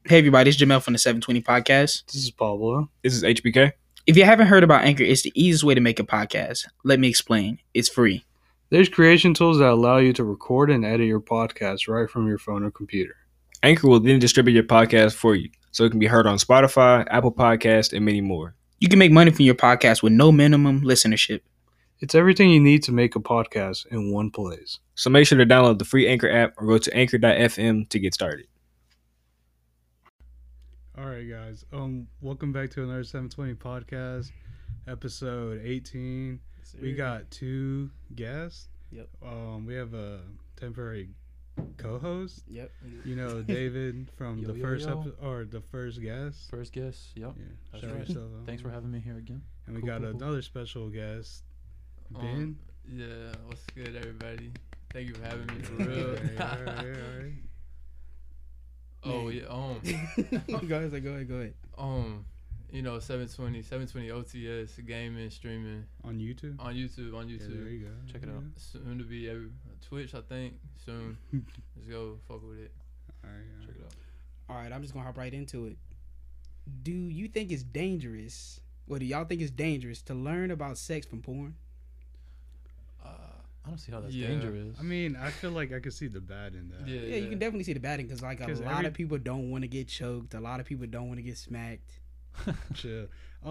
Hey everybody, it's Jamel from the 720 Podcast. This is Pablo. This is HBK. If you haven't heard about Anchor, it's the easiest way to make a podcast. Let me explain. It's free. There's creation tools that allow you to record and edit your podcast right from your phone or computer. Anchor will then distribute your podcast for you, so it can be heard on Spotify, Apple Podcasts, and many more. You can make money from your podcast with no minimum listenership. It's everything you need to make a podcast in one place. So make sure to download the free Anchor app or go to anchor.fm to get started. All right, guys. Welcome back to another 720 podcast, episode 18. We got two guests. Yep. We have a temporary co-host. Yep. You know, David from the first episode or the first guest. First guest, yep. Yeah. That's shout right. yourself out. Thanks for having me here again. And we Cool, got cool, cool. another special guest, Ben. Yeah, what's good, everybody? Thank you for having me, for real. All right. Oh yeah, Go ahead. you know, 720 OTS gaming, streaming On YouTube? on YouTube. Yeah, there you go. Check it out. Soon to be Twitch, I think. Soon. Let's go fuck with it. All right. Check it out. All right, I'm just gonna hop right into it. Do you think it's dangerous, or do y'all think it's dangerous to learn about sex from porn? I don't see how that's Yeah. dangerous. I mean, I feel like I could see the bad in that. Yeah, Yeah, you can definitely see the bad because like a 'Cause lot of people don't want to get choked. A lot of people don't want to get smacked. Chill.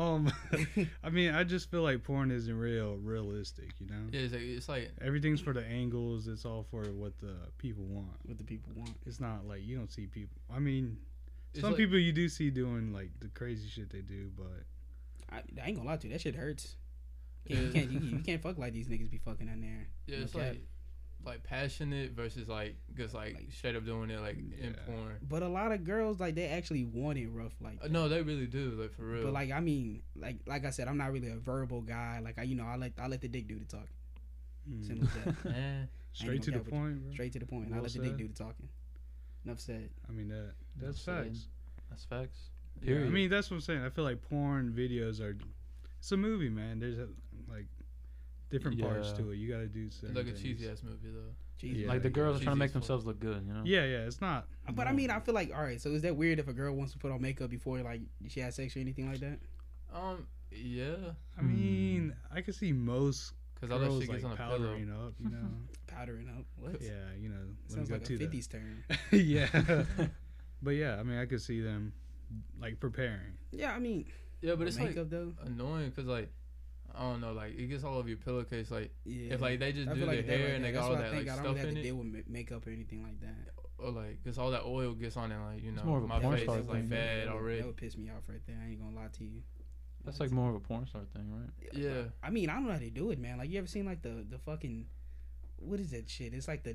I mean, I just feel like porn isn't realistic, you know? Yeah, it's like Everything's for the angles. It's all for what the people want. What the people want. It's not like you don't see people. I mean, It's some like- people you do see doing like the crazy shit they do, but I ain't gonna lie to you. That shit hurts. You can't fuck like these niggas be fucking in there. yeah, No it's cap. like passionate versus like just like straight up doing it like in Yeah. porn. But a lot of girls like they actually want it rough like. No, they really do, like for real. But like I mean, like I said, I'm not really a verbal guy. Like I let the dick do the talking. Simple as that. Eh. straight to the gonna cap with point, bro. Straight to the point. I Well let the dick said. do the talking. Enough said. I mean that's Well said. facts. That's facts. Yeah, Period. I mean, that's what I'm saying. I feel like porn videos are. It's a movie, man. There's like different parts Yeah. to it. You got to do It's certain like a things. cheesy ass movie though. Jesus. Yeah. like the girls are trying to make Cheesy as fuck. themselves look good, you know? Yeah, it's not. But I mean, I feel like all right. So is that weird if a girl wants to put on makeup before like she has sex or anything like that? Yeah, I mean, I can see most cause all that girls shit like gets on a pillow. powdering up, you know. Powdering up. What? Yeah, you know. Let me Sounds go like a to that. 50s term. Yeah, but yeah, I mean, I could see them like preparing. Yeah, I mean, Yeah, but it's like makeup though. annoying because like I don't know, like it gets all over your pillowcase. Like Yeah. if like they just I do feel their like that hair right and there. they got That's all what I that think. like I don't stuff really have in to it, deal with makeup or anything like that. or like because all that oil gets on it, like you know, more of a my porn face star is like thing. bad That already. would piss me off right there. I ain't gonna lie to you. That's like more of a porn star thing, right? Yeah, I mean, I don't know how they do it, man. Like, you ever seen like the fucking what is that shit? It's like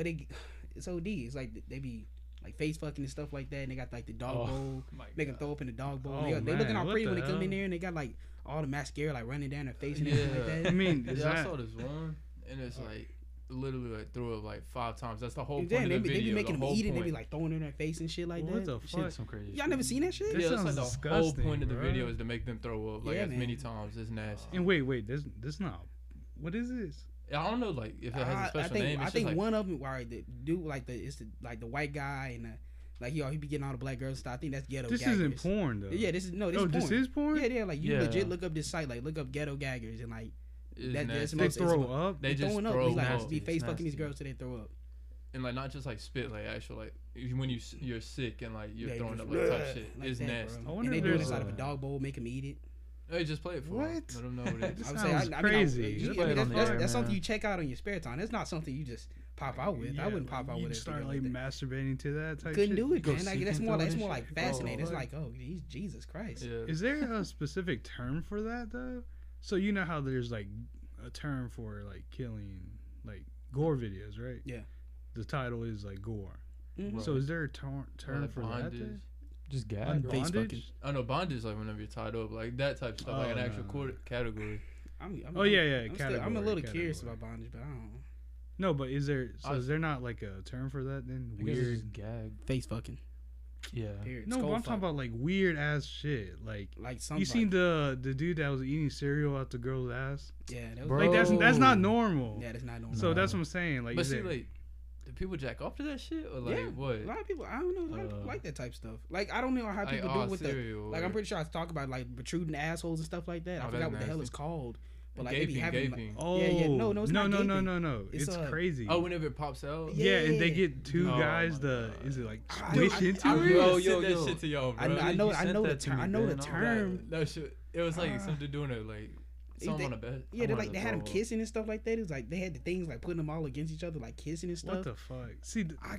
it's OD. It's like they be like face fucking and stuff like that, and they got like the dog bowl. Make them throw up in the dog bowl. Oh, they looking all man, pretty what when they the come in hell? there, and they got like all the mascara like running down their face and everything like Yeah. that. I mean, is yeah. I that saw this one, and it's like literally like threw up like 5 times. That's the whole point Yeah, of they the be video. making the them whole eat it. They point. be like throwing it in their face and shit like what that. the Shit, fuck? some crazy Y'all shit. never seen that shit? That Yeah, it's sounds like the whole disgusting, point of the bro. video is to make them throw up like Yeah, as many man. times. It's nasty. And wait, this not. What is this? I don't know, like if it has a special name. I It's think just like, one of them, right, the dude like the white guy and like he be getting all the black girls stuff. I think that's ghetto. This gaggers. isn't porn though. Yeah, this is Oh, is porn. this is porn. Yeah, like you Yeah. legit look up this site, like look up ghetto gaggers and like it's that's nasty. They most- throw it's- up. They just throwing up. throw He like up. be face It's fucking these nasty. girls till they throw up. And like not just like spit, like actual like when you're sick and like you're Yeah, throwing just up like type shit. like It's that, nasty. bro. I wonder And they if do it there's inside of a a- dog bowl, make them eat it. Hey, just play it for 'em. What? Let them know what it is. This I would sounds say, crazy. I Just mean, play it on the air, that's something man. you check out in your spare time. That's not something you just pop out with. I wouldn't pop out you with it. start like masturbating to that type. Couldn't shit? do it, go man. Like seek that's into more it like and like shit. fascinating. It's Oh, like Jesus Christ. Yeah. Is there a specific term for that though? So you know how there's like a term for like killing, like gore videos, right? Yeah. The title is like gore. Mhm. So is there a term Like for that? bondage. then? Just gag. On bro. Face bondage? I know bondage like whenever you're tied up, like that type of stuff, like Oh, an actual no. category. I'm, Oh, yeah, I'm a category, little curious category. about bondage, but I don't know. No, but is there? So I- is there not like a term for that then? I guess it's Weird. just gag. Face fucking. Yeah. Period. No, but Skull I'm talking fuck. about like weird ass shit. Like like some. you seen the dude that was eating cereal out the girl's ass? Yeah, that was Bro. Like that's not Oh. normal. Yeah, that's not normal. So No. that's what I'm saying. Like, But is see, there- like Do people jack off to that shit or like Yeah, what? A lot of people, I don't know, like that type stuff. Like I don't know how Like, people do it with the. cereal Like or- I'm pretty sure I talk about like protruding assholes and stuff like that. I Oh, forgot that's what the hell nasty. it's called. But like they be Gaping, having like, gaping. Oh, yeah, no, it's not no, gaping. It's, It's, crazy. Oh, whenever it pops out. yeah, and they yeah. get two Oh guys my to God. is it like I- squish I- into I- it? Yo, Yo, that yo. shit to y'all, bro. I know, I know, you I sent know the that to term. me, I know the Ben. Oh, term. That shit. It was like Ah. something doing it like something They- on a bed. Yeah, they wanted like they to had them throw up. kissing and stuff like that. It was like they had the things like putting them all against each other, like kissing and stuff. What the fuck? See, I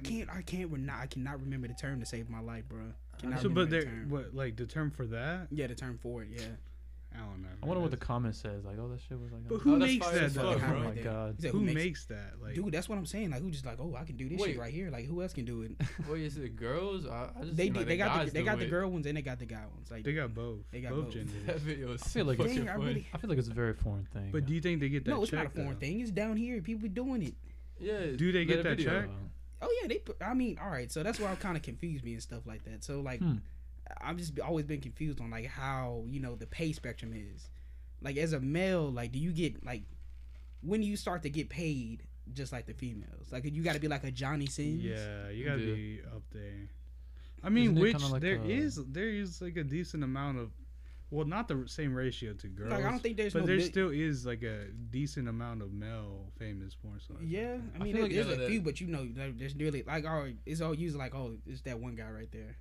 cannot remember the term to save my life, bro. Cannot so but remember the there, term. what like the term for that? Yeah, the term for it. Yeah. I don't know. I wonder what the That's- comment says. Like, oh, that shit was like. But oh, who that's makes fire that as though? fuck, Kind bro. of my right there. God. He said, Who makes that? Like, Dude, that's what I'm saying. Like, who just like, oh, I can do this Wait. shit right here. Like, who else can do it? Wait, is it girls? I just They seen, like, they got guys they do got the it. girl ones and they got the guy ones. Like, they got both. They got both both. genders. That video was feel like fucking it's- Dang, I funny. really- I feel like it's a very foreign thing. But do you think they get that? no, it's not a checked, foreign though? thing. It's down here. People be doing it. Yeah. Do they get let a that video. check? Oh yeah, they. I mean, all right. So that's why it kind of confused me and stuff like that. So like, Hmm. I've just always been confused on like how the pay spectrum is. Like as a male, like do you get like when do you start to get paid just like the females? Like you got to be like a Johnny Sins. Yeah, you gotta Yeah. be up there. I mean, Isn't it which kinda like there a- is like a decent amount of, well, not the same ratio to girls. Like I don't think there's but no. there big- still is like a decent amount of male famous porn stars. Yeah, I mean feel like there's none a of few, that- but there's nearly like it's all usually like it's that one guy right there.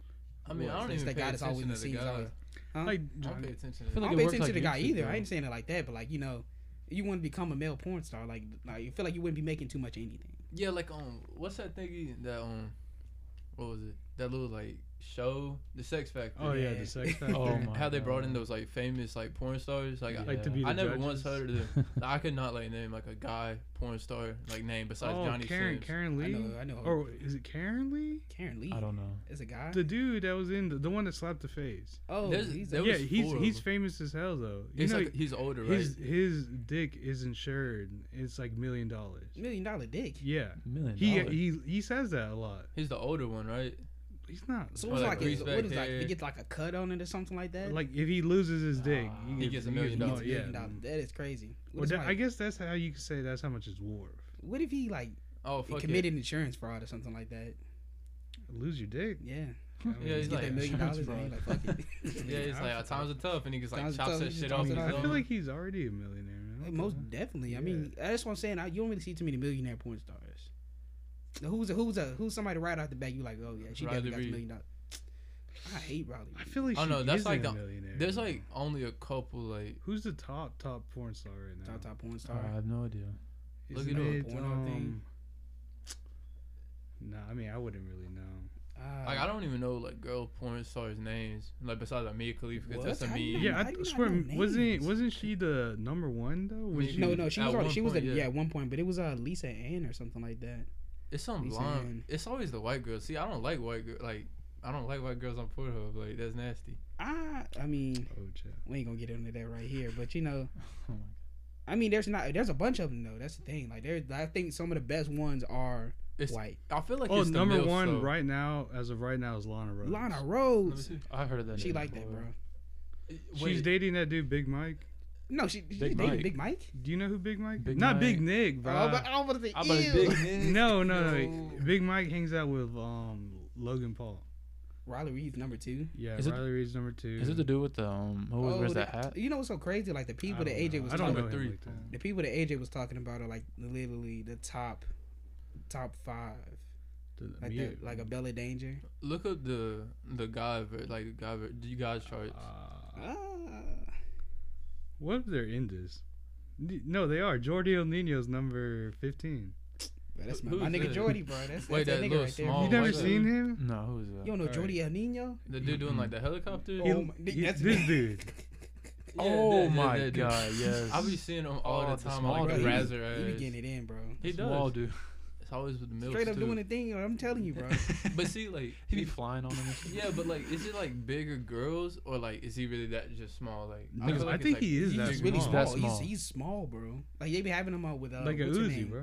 I mean, I don't It's even that pay guy that's always attention in to the the scenes. guy. Always, huh? Like I don't pay attention to feel I like don't it pay works attention to the like guy YouTube, either. though. I ain't saying it like that, but like you wouldn't become a male porn star. Like you feel like you wouldn't be making too much of anything. Yeah, like what's that thingy that what was it? That little like show, the Sex Factor. oh yeah, Yeah. the sex factor. Oh my How they brought in God. those like famous like porn stars. Like Like to be the I never judges? once heard of them. I could not like name like a guy porn star like name besides Oh, Johnny Sins. Karen Lee. I know. Or is it Karen Lee? Karen Lee I don't know. is a guy. The dude that was in the one that slapped the face. Oh, There's- he's there a, Yeah, was he's four of he's them. famous as hell though. You It's know, like he's older, right? his dick is insured. It's like $1 million. $1 million dick. Yeah, $1 million. he says that a lot. He's the older one, right? He's not. So Or what's like like, grease what back is like? hair. He gets like a cut on it or something like that. Like if he loses his dick, He gets $1 million. He gets Oh, $1 yeah. million. That is crazy. Well, What, if, that, like, I guess that's how you could say that's how much it's worth. what if he like Oh fuck committed insurance fraud or something like that? Lose your dick. Yeah, Yeah, he's get like that $1 million. insurance And he like fuck it. Yeah, yeah, he's like times are tough, and he just like Times are chops tough, that he shit just off. chops it his off. I own. feel like he's already a millionaire, man. What Most the- definitely. I Yeah. mean, that's what I'm saying. You don't really see too many millionaire porn stars. Now, who's somebody right out the back? You like, oh yeah, she Riley definitely got the $1 Reid. million. I hate Riley. I feel like Oh, she no, that's isn't like a a- millionaire. There's like only a couple like who's the top porn star right now? top porn star. I have no idea. Look Isn't it up. it, Porno thing? Nah, I mean I wouldn't really know. I don't even know like girl porn stars names like besides like Mia Khalifa because What? that's a How do you me. know? Yeah, How I do you not swear, know names? wasn't she the number one though? Was Me- she, No, she At was one already, she was point, the, yeah. at one point, but it was Lisa Ann or something like that. It's some Lisa blonde. Ann. It's always the white girls. See, I don't like white girl. Like I don't like white girls on Pornhub. Like that's nasty. I mean, Oh, chill. we ain't gonna get into that right here, but Oh my I mean, there's a bunch of them though. That's the thing. Like I think some of the best ones are It's. white. I feel like Oh, it's the number MILFs, one though. right now, as of right now, is Lana Rhodes. Lana Let me Rhodes, see. I heard of that. she name like that, before. bro. She's Wait, dating that dude, Big Mike. No, she dated Mike. Big Mike. Do you know who Big Mike? Big Not Mike. Big Nick, bro. Oh, but I was about to say, I'm about to ew. big Nick. No. Big Mike hangs out with Logan Paul. Riley Reid's number 2. Yeah, Is it- Riley Reid's number 2. Is it to do with the who always wears that hat? You know what's so crazy? Like the people that AJ was I don't know talking, him three. like that. the people that AJ was talking about are like literally the top 5. Like Mia- that, like a Bella Danger. look up the guy like the guy. Do you guys charts? Uh, what if they're in this? No, they are. Jordi El Nino's number 15. Bro, that's my Who's nigga that? Jordy, bro. That's Wait, that that nigga little right there. small You never white seen dude? him? No, who is that? You don't know Alright. Jordy El Nino? The dude doing like the helicopter. Oh, my- He- that's this dude. Yeah, Oh that- my that dude. God, yes. I be seeing him all Oh, the the time. small on like dude. the Bro, razor he be ass. getting it in, bro. He Small does. dude. It's always with the milk. Straight up doing the thing. I'm telling you, bro. But see, like He be flying on them. and shit. yeah, but like, is it like bigger girls or like is he really that just small? Like, No, feel I like think it's, like, he is He's that just really small. That small. small. He's small, bro. Like they be having him with Like a what's her Uzi, name? bro.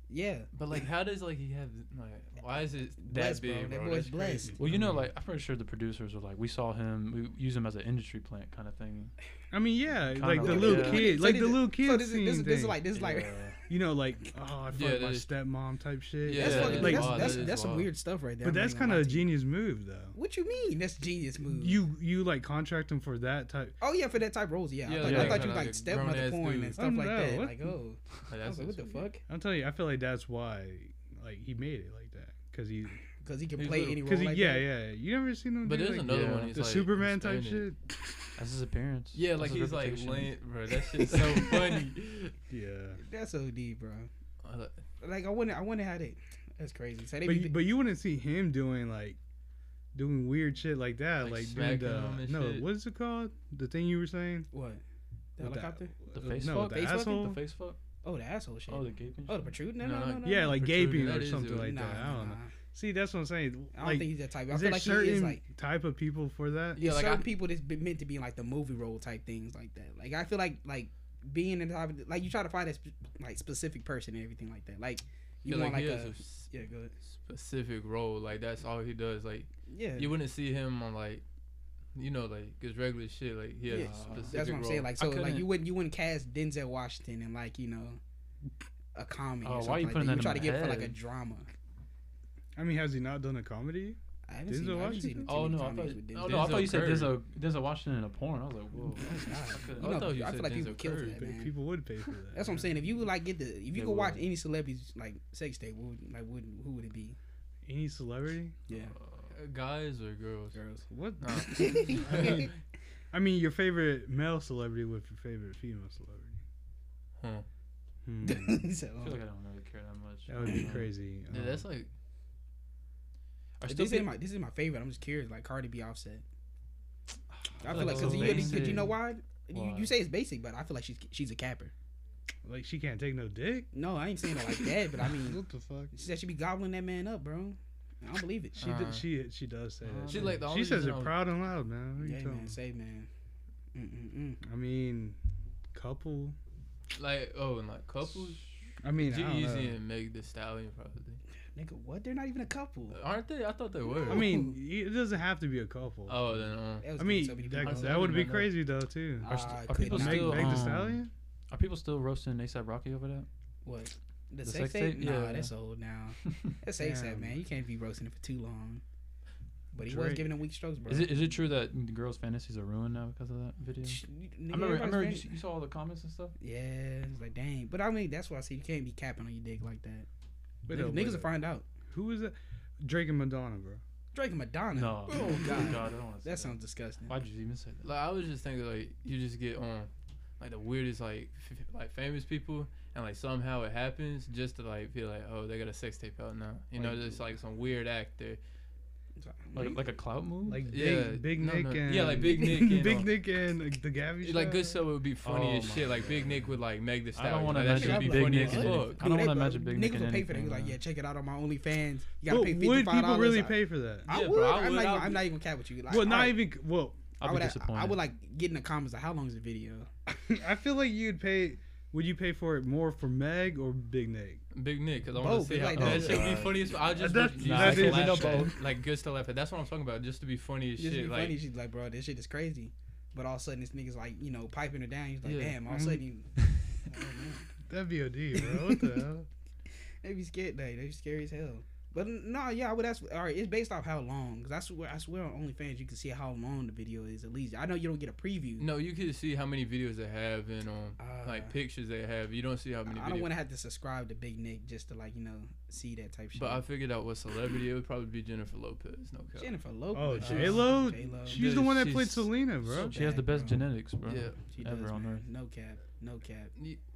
Yeah. But like, how does like he have like? Why is it that Blessed, bro. big, That bro? boy's That's blessed. crazy. Well, you know, like I'm pretty sure the producers were like, we saw him, we use him as an industry plant kind of thing. I mean, yeah, Kinda like the like- little yeah. kid, So like this- the little kid So this scene is thing. like Yeah. You know, like I fucked Yeah, my this- stepmom type shit. Yeah, That's fucking, like, that's some wild. weird stuff right there. but I'm that's not kind gonna of lie a to you. genius move, though. What you mean? That's genius move. You like contract them for that type. Oh yeah, for that type of roles, yeah. Yeah, I thought, yeah, I thought kinda you like like a stepmother grown-ass porn dude. and stuff Oh, like no, that. what? Like, oh, Like, I was like, what the fuck? I'll tell you, I feel like that's why, like he made it like that, because he, Because he can He's play little. any role. because he, like yeah, that. yeah. You never seen him? But do, there's like, another yeah. one. He's the like Superman type Hispanic. shit. That's his appearance. Yeah, That's like his he's like reputation. laying, bro. That shit's so funny. Yeah, That's OD, bro. I like- Like I wonder how they. That's crazy. So they be, but you wouldn't see him doing weird shit like that, Like like smacking doing him and no, shit. what is it called? The thing you were saying? what? The With helicopter? The face no, fuck? the Face fucking? asshole. The face fuck? Oh, the asshole shit. Oh, the gaping. Oh, the shit? protrude? No, No, no, no. no, no. Yeah, no. like Protruding, gaping that or is something it. like Nah, that. I don't know. nah. See, that's what I'm saying. I don't Like, think he's that type. I is feel there like he certain is like. type of people for that? Yeah, Yeah, like certain I- people that's been meant to be in like the movie role type things like that. Like I feel like being in the type of, like you try to find a like specific person and everything like that. Like you feel want like like he a has a yeah, good. specific role. Like that's all he does. Like Yeah, you wouldn't see him on like, you know, like his regular shit. Like he has Yeah, a specific that's what I'm role. saying. Like I so, like couldn't- you wouldn't cast Denzel Washington in like a comedy. Oh, or why something you like putting that. that You try in to my get for like a head? drama. I mean, has he not done a comedy? I haven't Denzel seen. I haven't seen Washington? too Oh many no, I thought. comedies with Oh Denzel. no, I thought you said Denzel Denzel Washington in a porn. I was like, whoa. You I know, thought you I said feel like people Denzel kill for Curry. that, man. People would pay for that. That's what I'm saying. If you would like if you They could watch would. any celebrity's like sex tape, who would it be? Any celebrity? Yeah, Guys or girls? girls. What? Nah. I mean, your favorite male celebrity with your favorite female celebrity. Huh. So, I feel like I don't really care that much. That would be crazy. Yeah, that's like Are this still is my favorite. I'm just curious. Like Cardi B, Offset. I feel feel like like because so you know basic. why? Why? You say it's basic, but I feel like she's a capper. like she can't take no dick. No, I ain't saying it like that, but I mean, What the fuck? she said she be gobbling that man up, bro. I don't believe it. She she does say that. She like the only She says reason it I was- proud and loud, man. What are you Yeah, talking? man, say man. I mean, couple. like and like couples. I mean, I don't know. G-Eazy and Meg Thee Stallion probably. Nigga, what? They're not even a couple. Aren't they? I thought they were. I mean, it doesn't have to be a couple. Oh, then That was I mean, so many people. that, I that would be didn't know. crazy though too. Are people Meg, still Meg Thee Stallion? Are people still roasting ASAP Rocky over that? What? The The sex sex tape? tape? Nah, Yeah. that's old now. That's ASAP, Damn. man. You can't be roasting it for too long. But he was Drake. giving him weak strokes, bro. Is it true that the girls' fantasies are ruined now because of that video? I remember you saw all the comments and stuff. Yeah, it's like dang. But I mean, that's why I say you can't be capping on your dick like that. Wait Niggas, up, niggas wait will up. find out. Who is that? Drake and Madonna, bro. Drake and Madonna. No. Oh god, I don't want to say that sounds disgusting. Why'd you even say that? Like I was just thinking, like you just get on, like the weirdest like like famous people, and like somehow it happens just to like feel like, oh, they got a sex tape out now. You know, Like- just like some weird actor. Like a clout move? Like Yeah, Big no, Nick no. and Yeah, like Big Nick and, Big Nick and the Gabby. Like Show? good stuff would be funny Oh as my shit. Like God. Big Nick with like Meg Thee I Stallion. don't want to like, that imagine should be Big funny Nick as in fuck. it. I don't want They- to imagine Big Nick Niggas in will pay for that. anything, Like, man. yeah, check it out on my OnlyFans. You gotta But pay $55. would people really pay for that? I Yeah, would. bro, I I'm would. not. I'll I'm be- not even cap with you. Like, Well, not alright, even. Well, I'll be disappointed. I would like get in the comments like, how long is the video? I feel like you'd pay. Would you pay for it more for Meg or Big Nick? Big Nick, because I want Both, to see how like, that oh, should be God. funny as I just That- use that it to is- laugh we know at, like good stuff laugh at. That's what I'm talking about. Just to be funny as Just be shit. Like funny. She's like, bro, this shit is crazy. But all of a sudden, this nigga's like, piping her down. He's like, Yeah. damn. All of a sudden, you. Oh, man. That'd be OD, bro. What the hell? They be scared. They be scary as hell. But no, yeah, I would ask. All right, it's based off how long. Cause I swear on OnlyFans you can see how long the video is at least. I know you don't get a preview. no, you can see how many videos they have and Uh, like pictures they have. You don't see how many. I don't videos. want to have to subscribe to Big Nick just to see that type shit. But I figured out what celebrity it would probably be Jennifer Lopez. No cap. Jennifer Lopez. Oh, J- J-Lo? J-Lo. She's the one that She's played Selena, bro. She has the bad, best bro. genetics, bro. Yeah. She ever does, on man. earth. No cap. No cap.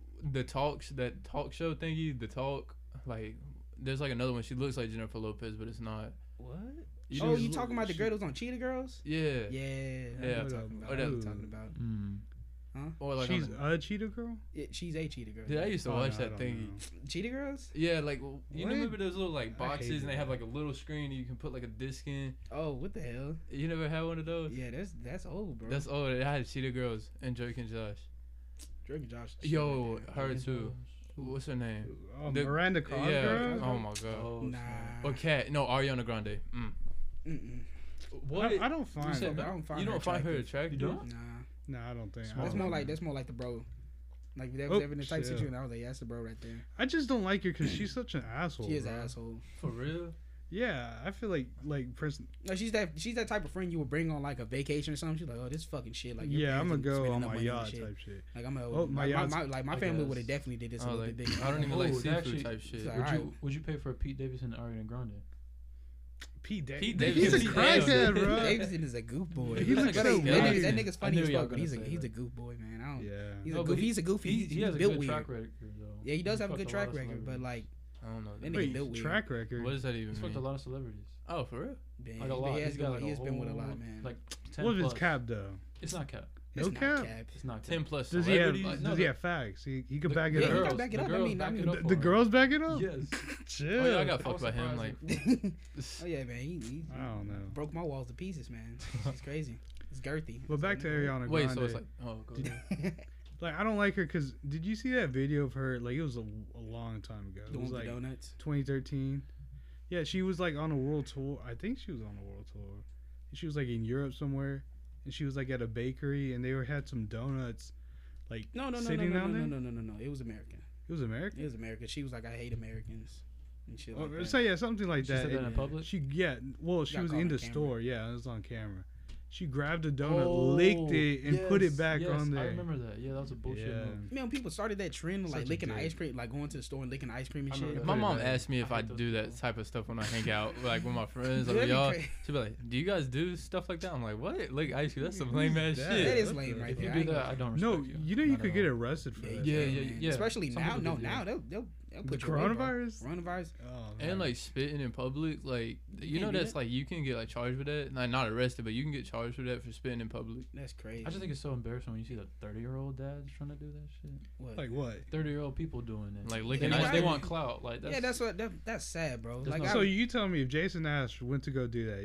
That talk show thingy. The talk like. There's like another one. She looks like Jennifer Lopez, but it's not. What? You Oh, just you look- talking about the girl that was on Cheetah Girls? Yeah. Yeah. Yeah. I know what you're talking about. I know what you're talking about. Or like She's on a cheetah girl? She's a Cheetah Girl. the, Dude, I used to Oh, watch no, I that don't thingy. know. Cheetah Girls? Yeah, like you What? remember those little like I boxes hated and they have that. like a little screen and you can put like a disc in. Oh, what the hell? You never had one of those? Yeah, that's old, bro. That's old. I had Cheetah Girls and Drake and Josh. Drake and Josh. Yo, her too. What's her name? Miranda Cosgrove. Yeah. Oh my god. Oh, Nah. Or Cat? No, Ariana Grande. Mm-mm. What? I don't find. You said I don't find you her don't find her attractive. attractive? You don't? Nah. No, I don't think. That's more like the bro. Like if that was ever in the type situation, I was like, yeah, that's the bro right there. I just don't like her because she's such an asshole. She is an bro. asshole. For real? Yeah, I feel like person. No, she's that type of friend you would bring on like a vacation or something. She's like, oh, this fucking shit. Like, your Yeah, I'm gonna parents go spending on enough my money yacht shit. type shit. Like I'm a, Oh, my yacht's- my I family guess. would have definitely did this a Oh, little like, bit bigger. I don't even like Oh, seafood actually- type shit. Sorry. Would Alright. would you pay for Pete Davidson and Ariana Grande? Pete Davidson. Pete He's a Davidson. crackhead, bro. Davidson is a goof boy. He looks But so that nigga- weird. that nigga's funny I as knew y'all fuck, but gonna he's say a that. goof boy, man. I don't. Yeah. He's No, a but goof. He's a goofy. He He's has a built good weird. track record though. Yeah, he does have a fucked good lot track of record, but celebrities. like I don't know. That nigga Wait, built weird. track record. What does that even He's fucked a mean? lot of celebrities. Oh, for real? damn, Like a lot. He has He's got like he's a been with a whole, lot, man. Like 10 What if it's plus. cap though? It's not cap. It's no not cap? cap. It's not cap. 10 plus Does he have? celebrities? Like, no, Does he the- have facts? He could The- back the it Yeah, up. he girls- can back it the up. I girls mean, back it the- up The for him. girls back it up. Yes. Chill. Oh, yeah, I got How fucked by him. Like, Oh yeah, man. He I don't know. broke my walls to pieces, man. It's crazy. It's girthy. But back to Ariana Grande. wait, so it's like, oh, go ahead. Like I don't like her because did you see that video of her? Like it was a long time ago. It Doing was the like donuts. 2013. Yeah, she was like on a world tour. I think she was on a world tour. She was like in Europe somewhere, and she was like at a bakery, and they had some donuts. Like No. sitting down there. No. It was American. It was American. It was American. She was like, I hate Americans and shit like Oh, that. so yeah, something like She that. said that in public. She she Got was caught in on the camera. store. Yeah, it was on camera. She grabbed a donut, Oh, licked it, and put it yes, back yes, on there. I remember that. Yeah, that was a bullshit Yeah. move. Man, people started that trend of like Such a licking dick. ice cream, like going to the store and licking ice cream and I shit. remember If that. my mom back. asked me if I I hate those do that people. type of stuff when I hang out, like with my friends or That'd be y'all, crazy. she'd be like, "Do you guys do stuff like that?" I'm like, "What? Like ice cream? That's some lame ass that? shit." That is What lame the- right If there. you I do ain't that, gonna- I don't No, respect you. you know you Not could at get all. arrested for that. Yeah, man. yeah. Especially Some now. people No, do, now yeah. they'll The put you away, bro. coronavirus. Coronavirus. Oh, And man. like spitting in public, like you can't know do that's that? like you can get like charged with that. Like not arrested, but you can get charged with that for spitting in public. That's crazy. I just think it's so embarrassing when you see the 30-year-old dads trying to do that shit. What? Like what? 30-year-old people doing it. Like licking they, ice want, they cream. want clout. Like that's, Yeah, that's sad, bro. There's Like, no- So you tell me if Jason Ash went to go do that,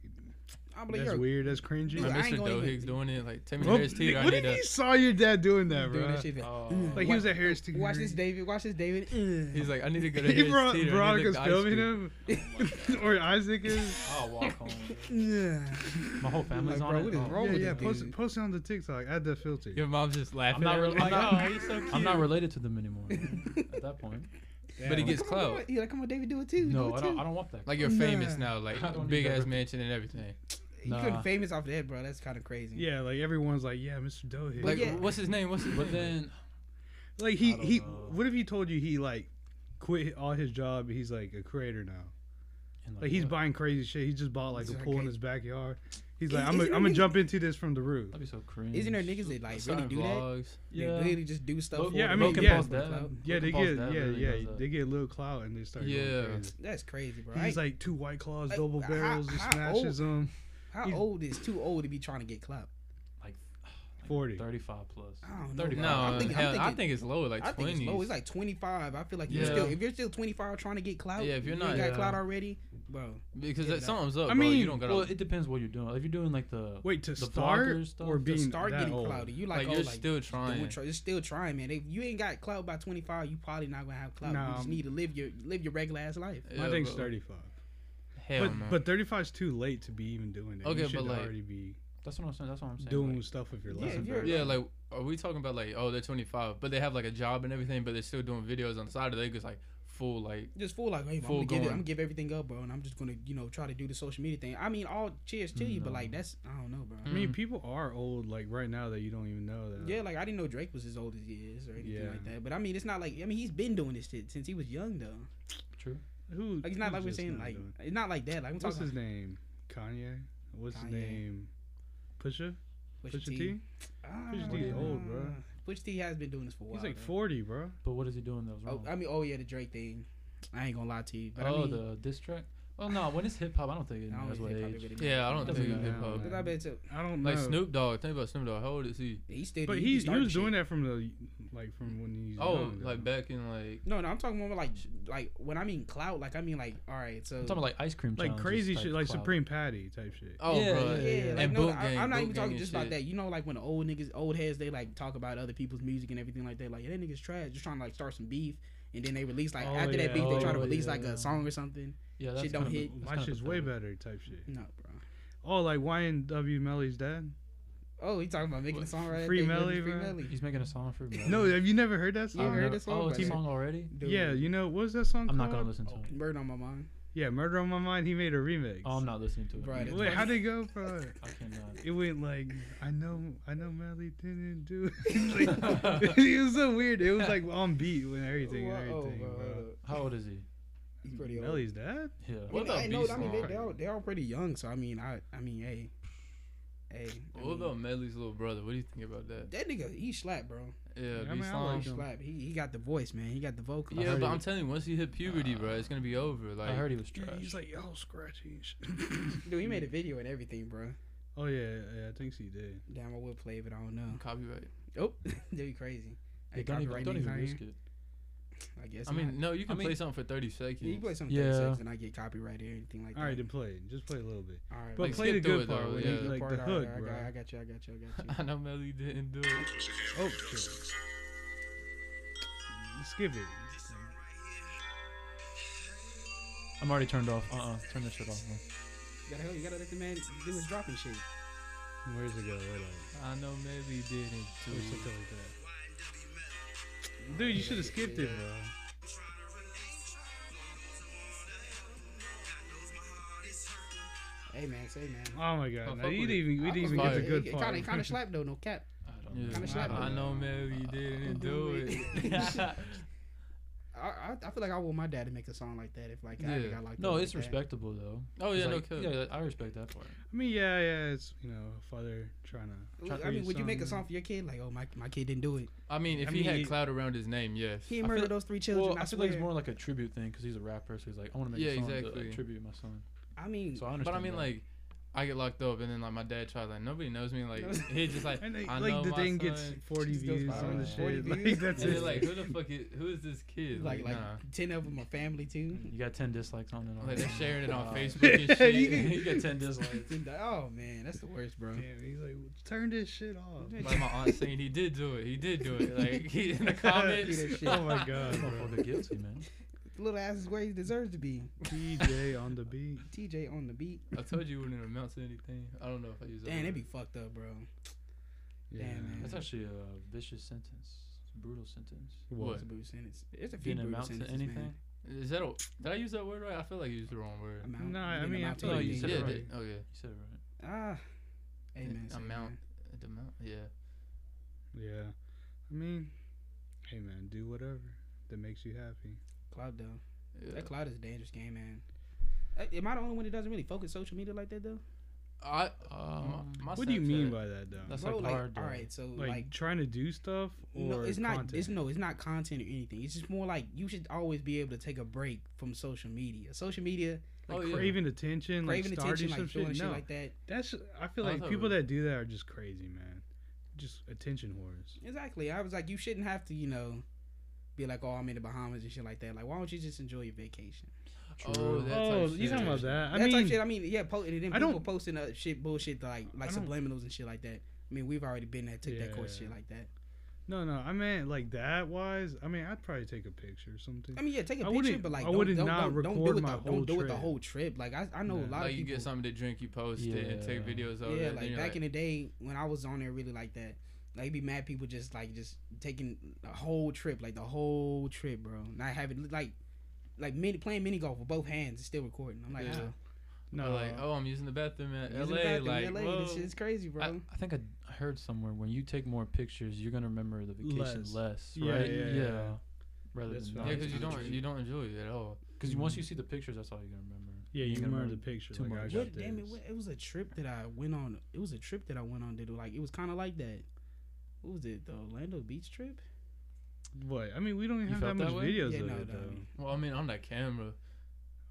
I'm like, that's you're weird. That's cringy. Dude, My I ain't Mr. gonna Doe even- Higgs doing it. Like tell me Well, Harris Teeter. I what need if to. you saw your dad doing that, doing bro? that shit. Oh. Like he was at Harris Teeter. Watch this, David. Watch this, David. He's like, I need to go to He Harris Teeter. I need to Veronica's lick ice filming cream. him, or Isaac is. I'll walk home. Yeah. My whole family's Like, on bro, it. what is Oh. wrong Yeah, with yeah. this dude? Post it on the TikTok. Add that filter. Your mom's just laughing. I'm not at really- him, like, I'm not- oh, he's so cute. I'm not related to them anymore. At that point, But he Damn. gets Come on, clout. bro. He's like, come on, David, do it too. no, do it I don't. too. I don't want that. Like you're Nah. famous now, like I don't need big that ass reputation. mansion and everything. You Nah. couldn't famous off that, bro. That's kind of crazy. Yeah, like everyone's like, yeah, Mr. Doe Higgs. Like yeah. what's his name? What's his But name? then, Like I he don't he. know. What if he told you he like quit all his job? He's like a creator now. and Like he's what? buying crazy shit. He just bought like a It's pool in okay. his backyard. He's Isn't like, I'm there gonna niggas- jump into this from the roof. That'd be so cringe. Isn't there niggas that like really do that? vlogs. They Yeah. really just do stuff. Logan- for Yeah, it. I mean, Logan yeah. Paul's dad. Yeah, they Logan Paul's get dad yeah really yeah does that. they get a little clout and they start Yeah. going crazy. That's crazy, bro. He's like 2 White Claws, Like, double how- barrels, and how smashes them. How he's- old is too old to be trying to get clout? Like 40. 35 plus. I don't know. 35. No, I'm thinking- I'm hell, I thinking- think it's lower, like I think 20s. it's low. It's like 25. I feel like Yeah. if you're still 25 trying to get clout, Yeah, if you're you not- ain't got yeah. clout already, bro. because Yeah, that something's up, I bro. mean, You don't gotta. Well, it depends what you're doing. If you're doing like the Wait, to the start vlogger stuff, or to being To start that getting old? cloudy, you like, like oh, you're like still trying. you're still trying, man. If you ain't got clout by 25, you probably not gonna have clout. Nah, you just need to live your regular ass life. My Yeah, thing's bro. 35. Hell no. But 35 is too late to be even doing it. Okay, you should but, like- already be that's what I'm saying. That's what I'm saying. doing like, stuff with your Yeah, life. if you're- yeah, like, are we talking about like, oh, they're 25, but they have like a job and everything, but they're still doing videos on the side of it, just like full, like, Just full like, hey, Full I'm going. gonna give everything up, bro, and I'm just gonna try to do the social media thing. I mean, all cheers to you, but like that's I don't know, bro. I mean, people are old like right now that you don't even know that. Yeah, like I didn't know Drake was as old as he is or anything Yeah. like that. But I mean, it's not like he's been doing this shit since he was young though. True. Who? Like it's not who's like we're just saying not like doing- it's not like that. Like I'm What's talking his name? Kanye. What's his Kanye. name? Pusha. Pusha Pusha T. Pusha T is old, bro. Pusha T has been doing this for a while. He's like bro. 40, bro. But what is he doing that was Oh, wrong? I mean, yeah, the Drake thing. I ain't gonna lie to you, but Oh, I mean, the diss track. Well, no, when it's hip hop, I don't think it I don't matters think what hip-hop age. really yeah, I don't Doesn't think it's matter. hip hop. Cause I bet you, I don't know. Like Snoop Dogg. Think about Snoop Dogg. How old is he? he still But he he started was doing shit. that from the Like from when he's Oh, young, like though. back in like. No, I'm talking more like when I mean clout, like I mean like all right, so I'm talking about like ice cream like challenges crazy type shit, like clout. Supreme Patty type shit. Oh, Yeah, bro. yeah, yeah. like And no, boot gang, I'm not boot even gang talking and just about shit. that. You know, like when the old niggas, old heads, they like talk about other people's music and everything like that. Like that nigga's trash, just trying to like start some beef, and then they release like Oh, after that yeah. beef, they try to Oh, release like yeah. a song or something. Yeah, that's Shit don't kinda- hit. that's My kinda shit's way pathetic. better type shit. No, bro. Oh, like YNW Melly's dad. Oh, he talking about making a song right Free after he Melly, released Free bro. Melly. He's making a song for me. No, have you never heard that You song? ever heard this song? Oh, it's a Dude. song already? Dude. Yeah, you know what's that song I'm called? not gonna listen to it. Bird on my mind. Yeah, Murder on My Mind. He made a remix. Oh, I'm not listening to it. Bro, that's Wait, how'd it go, bro? I cannot. It went like I know Melly didn't do it. Like, it was so weird. It was like on beat with everything, Whoa, bro. How old is he? He's pretty old. Melly's dad? Yeah. What I about know. beat I mean, song? they're all pretty young. So I mean, hey. What about Melly's little brother? What do you think about that? That nigga? He slapped, bro. Yeah, I beat mean, I song. like He him. slapped. He got the voice, man. He got the vocal. Yeah, heard but he- I'm telling you, once he hit puberty, bro, it's gonna be over. Like I heard he was Yeah, trash. he's like, yo, scratchy. Dude, he made a video and everything, bro. Oh yeah, I think he did. Damn, I would play it, but I don't know. copyright. Oh, that'd be crazy. Yeah, don't even copyright risk niggas it. I guess. I mean, no, you can I mean- play something for 30 seconds. you play something Yeah. 30 seconds and I get copyrighted or anything like that. All right, then play it. Just play a little bit. All right, But Like, play the skip through good it, though, part, yeah. like part, the all right, hook, bro. I got you. I know Melly didn't do it. Oh shit. Skip it. I'm already turned off. Turn this shit off, man. You gotta let the man do his dropping shit. Where's it go? Wait a I know Melly didn't do minute. it. Something like that. Dude, you should have skipped it, bro. Hey man, say man. Oh my god. Oh, No, fuck you with didn't even. We I didn't was even get the fire. good It part. kind of slapped though, no cap. I don't Yeah. know. Kinda slapped I him. know Melly didn't do it. I feel like I want my dad to make a song like that if like I Yeah. got like No, like it's that. respectable though. Oh yeah, It's no like, cap. yeah, I respect that part. I mean, yeah, it's a father trying to. I mean, would you make a song for your kid? Like, oh my kid didn't do it. I mean, if I he mean, had cloud around his name, yes. He I murdered feel- those 3 children. Well, I feel like it's swear. more like a tribute thing because he's a rapper, so he's like, I want to make Yeah, a song exactly. to tribute my son. I mean, So I understand. But I mean, that. like, I get locked up, and then like my dad tried, like nobody knows me. Like No. he just like And they, I like know the my thing son. gets 40 Just goes views viral. on the 40 shit. views? Like that's And it. they're like, who the fuck is this kid? like nah. 10 of them are family too. you got 10 dislikes on it. Like they're sharing it on Wow. Facebook and Yeah, shit. you get 10 dislikes. Oh man, that's the worst, bro. Damn, he's like, turn this shit off. Like my aunt saying he did do it. He did do it. Like he, in the comments. that shit. Oh my god, This bro. motherfucker guilty, man. Little ass is where he deserves to be. TJ on the beat. TJ on the beat. I told you it wouldn't amount to anything. I don't know if I use that. Damn, word. they be fucked up, bro. Yeah. Damn, man. That's actually a vicious sentence. It's a brutal sentence. What? It's a brutal sentence. It's a few Didn't brutal amount to sentences, anything. man. Is that a? Did I use that word right? I feel like I used the wrong word. Amount. No, It I didn't mean, I amount to feel like you anything. said Yeah. it right. Okay. You said it right. Ah. Hey man. say, Amount. man. The amount. Yeah. Yeah. I mean, hey man, do whatever that makes you happy. Cloud though. Yeah. That cloud is a dangerous game, man. Am I the only one that doesn't really focus social media like that though? I. My What do you mean Snapchat- by that though? That's Bro, like hard. all right, so like, like trying to do stuff or no, it's not. content? It's not content or anything. It's just more like you should always be able to take a break from social media. Social media, like Oh, yeah. craving attention, craving like starting attention, like some doing shit. shit No, like that. that's. I feel I like thought people it was- that do that are just crazy, man. Just attention whores. Exactly. I was like, you shouldn't have to, be like, oh, I'm in the Bahamas and shit like that. Like, why don't you just enjoy your vacation? Oh, that type Oh, shit. you talking about that? I That type mean, shit. I mean, yeah, and then I people don't- posting shit bullshit like I don't- subliminals and shit like that. I mean, we've already been there, took that course, Yeah. shit like that. no, I meant like that wise. I mean, I'd probably take a picture or something. I mean, yeah, take a I picture, wouldn't- but like, I wouldn't don't not do record it my the, whole don't do it the trip. whole trip. Like, I know Yeah. a lot Like of you people. get something to drink, you post it and take Yeah. videos of Yeah, it. then like you're back in the day when I was on there, really like that. Like, it'd be mad people just taking the whole trip, like the whole trip, bro. Not having playing mini golf with both hands and still recording. I'm like, Yeah. oh, No, like, oh, I'm using the bathroom at using the LA. bathroom Like, in LA, whoa. this shit's crazy, bro. I think I heard somewhere when you take more pictures, you're gonna remember the vacation less, Yeah, right? yeah. Rather That's than right. Yeah, not. because you kinda don't true. you don't enjoy it at all. Because once you see the pictures, that's all you're gonna remember. yeah, you You're can gonna remember the picture. too Like, I much. got What, damn it, this. it was a trip that I went on. It was a trip that I went on that it was kind of like that. What was it? The Orlando Beach trip? What? I mean, we don't even You have that felt much that way? videos Yeah, of no, it no. though. Well, I mean, on that camera.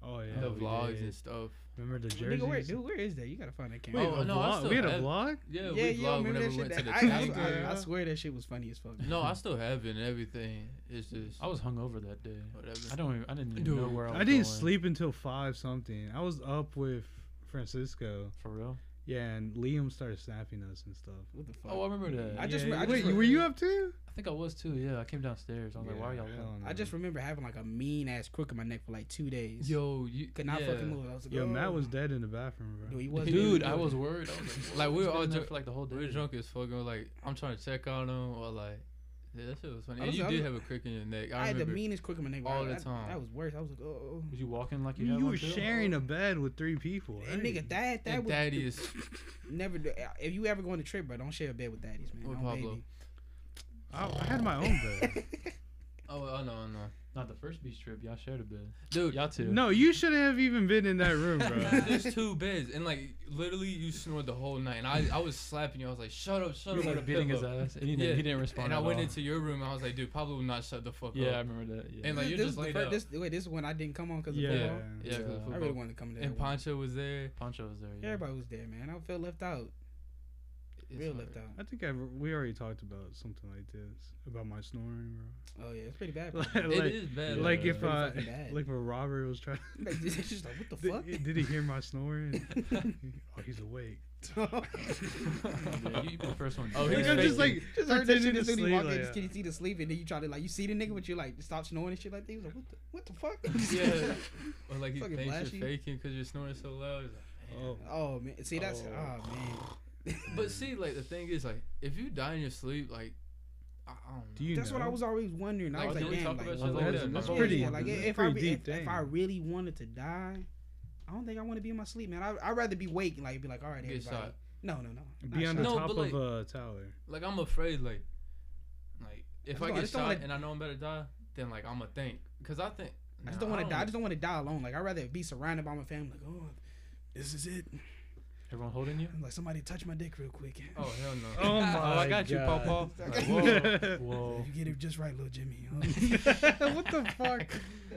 Oh yeah. The we vlogs did. and stuff. Remember the Nigga, jerseys? where is that? You gotta find that camera. Wait, Oh, a no, I vlog? still We had a have- vlog? Yeah, yeah, we you vlogged remember whenever that we shit? went to the I tank. Yeah. swear that shit was funny as fuck. No, I still have it and everything. It's just I was hungover that day. whatever. I didn't even Dude, know where I was I didn't going. sleep until 5 something. I was up with Francisco. For real? Yeah, and Liam started snapping us and stuff. What the fuck? Oh, I remember that. I just Yeah, I wait, just were you up too? I think I was too. Yeah, I came downstairs. I was like, why are y'all up? hell no. I just remember having like a mean ass crook in my neck for like 2 days. Yo, you Could not yeah. fucking move. I was like, Yo, oh. Matt was dead in the bathroom, bro. Dude, he was. Dude, I was worried. I was Like, we were all there drunk for like the whole day. We were drunk as fuck. And like, I'm trying to check on him or like, yeah, that shit was funny. I And was- you I did was- have a crick in your neck. I had the remember. meanest crook in my neck. all bro. the time. That was worse. I was like, oh. Was you walking like you You had one were too? sharing a bed with 3 people. And right? nigga, that And was Daddy is never. If you ever go on a trip, bro, don't share a bed with daddies, man. With Don't Pablo. baby. I had my own bed. oh, I know. Not the first beach trip. Y'all shared a bed. Dude, Y'all too. No, you shouldn't have even been in that room, bro. there's 2 beds and like literally you snored the whole night. And I was slapping you. I was like, shut up, He shut was up. like with a beating his pillow. ass. And he Yeah. didn't respond. And I at went all. into your room and I was like, dude, Pablo will not shut the fuck Yeah, I up. remember that. Yeah. And like you this just was laid the up. first, this is when I didn't come on because of Yeah. football. Yeah, 'cause of Yeah. football. I really wanted to come to that. And one. Pancho was there. Poncho was there. Yeah. Everybody was there, man. I felt left out. It's Real hard. left out. I think we already talked about something like this about my snoring, Oh yeah, it's pretty bad. bro. bro. It is bad. like Yeah. if Pretty I fucking bad. like when Robert was trying. It's just like, what the fuck? Did he hear my snoring? Oh, he's awake. Yeah, you be the first one. Oh, Like, he's I'm just faking. like Just heard that pretending shit to as soon as you sleep. walk in, Like, just can you see the sleep, and then you try to like you see the nigga, but you like stop snoring and shit like that. He was like, what the fuck? Yeah. Or like he Fucking thinks flashy. you're faking because you're snoring so loud. He's like, man. oh, Oh man, see that's oh man. But see, like the thing is, like if you die in your sleep, like I don't know. do you That's know? what I was always wondering. I Like, was can like, we damn, talk like, about Well, shit like that's- that? that's No. pretty- yeah, like that's if pretty deep if I thing. really wanted to die, I don't think I want to be in my sleep, man. I'd rather be awake and like be like, all right, Get everybody. shot. No. Be Not on the shot. No, top but, like- of a tower. Like I'm afraid, like if I I get just don't shot wanna- and I know I'm about to die, then like I'm gonna think, cause I think I just don't want to die. I know. just don't want to die alone. Like I'd rather be surrounded by my family. Like, oh, this is it. Everyone holding you? I'm like, somebody touch my dick real quick. Oh hell no. Oh my Oh, I got you, God. Paw. Like, Whoa. Whoa. You get it just right, little Jimmy. What the fuck?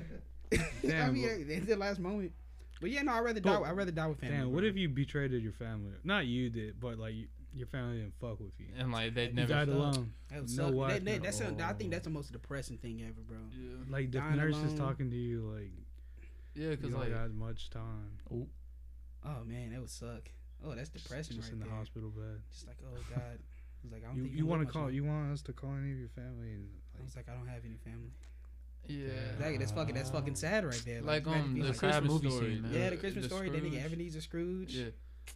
I Damn, mean, it's the last moment. But yeah, no, I'd rather die. But- I'd rather die with family. Damn, bro. what if you betrayed your family? Not you did, but like your family didn't fuck with you. And like they You never. died suck. alone. That would No suck. wife, That- no- that's I oh. think that's the most depressing thing ever, bro. Yeah. Like the Dying nurse is alone. talking to you like Yeah, you cause don't like got much time. Oh man, that would suck. Oh, that's depressing Just right in the there. hospital bed. Just like, oh god. It's like I don't You think you want want to call? You want us to call any of your family? And I was like, I don't have any family. yeah. That's fucking sad right there. Like you had to be the like- sad Christmas movie story, scene, man. yeah, the Christmas story. That nigga Scrooge. Ebenezer Scrooge. Yeah.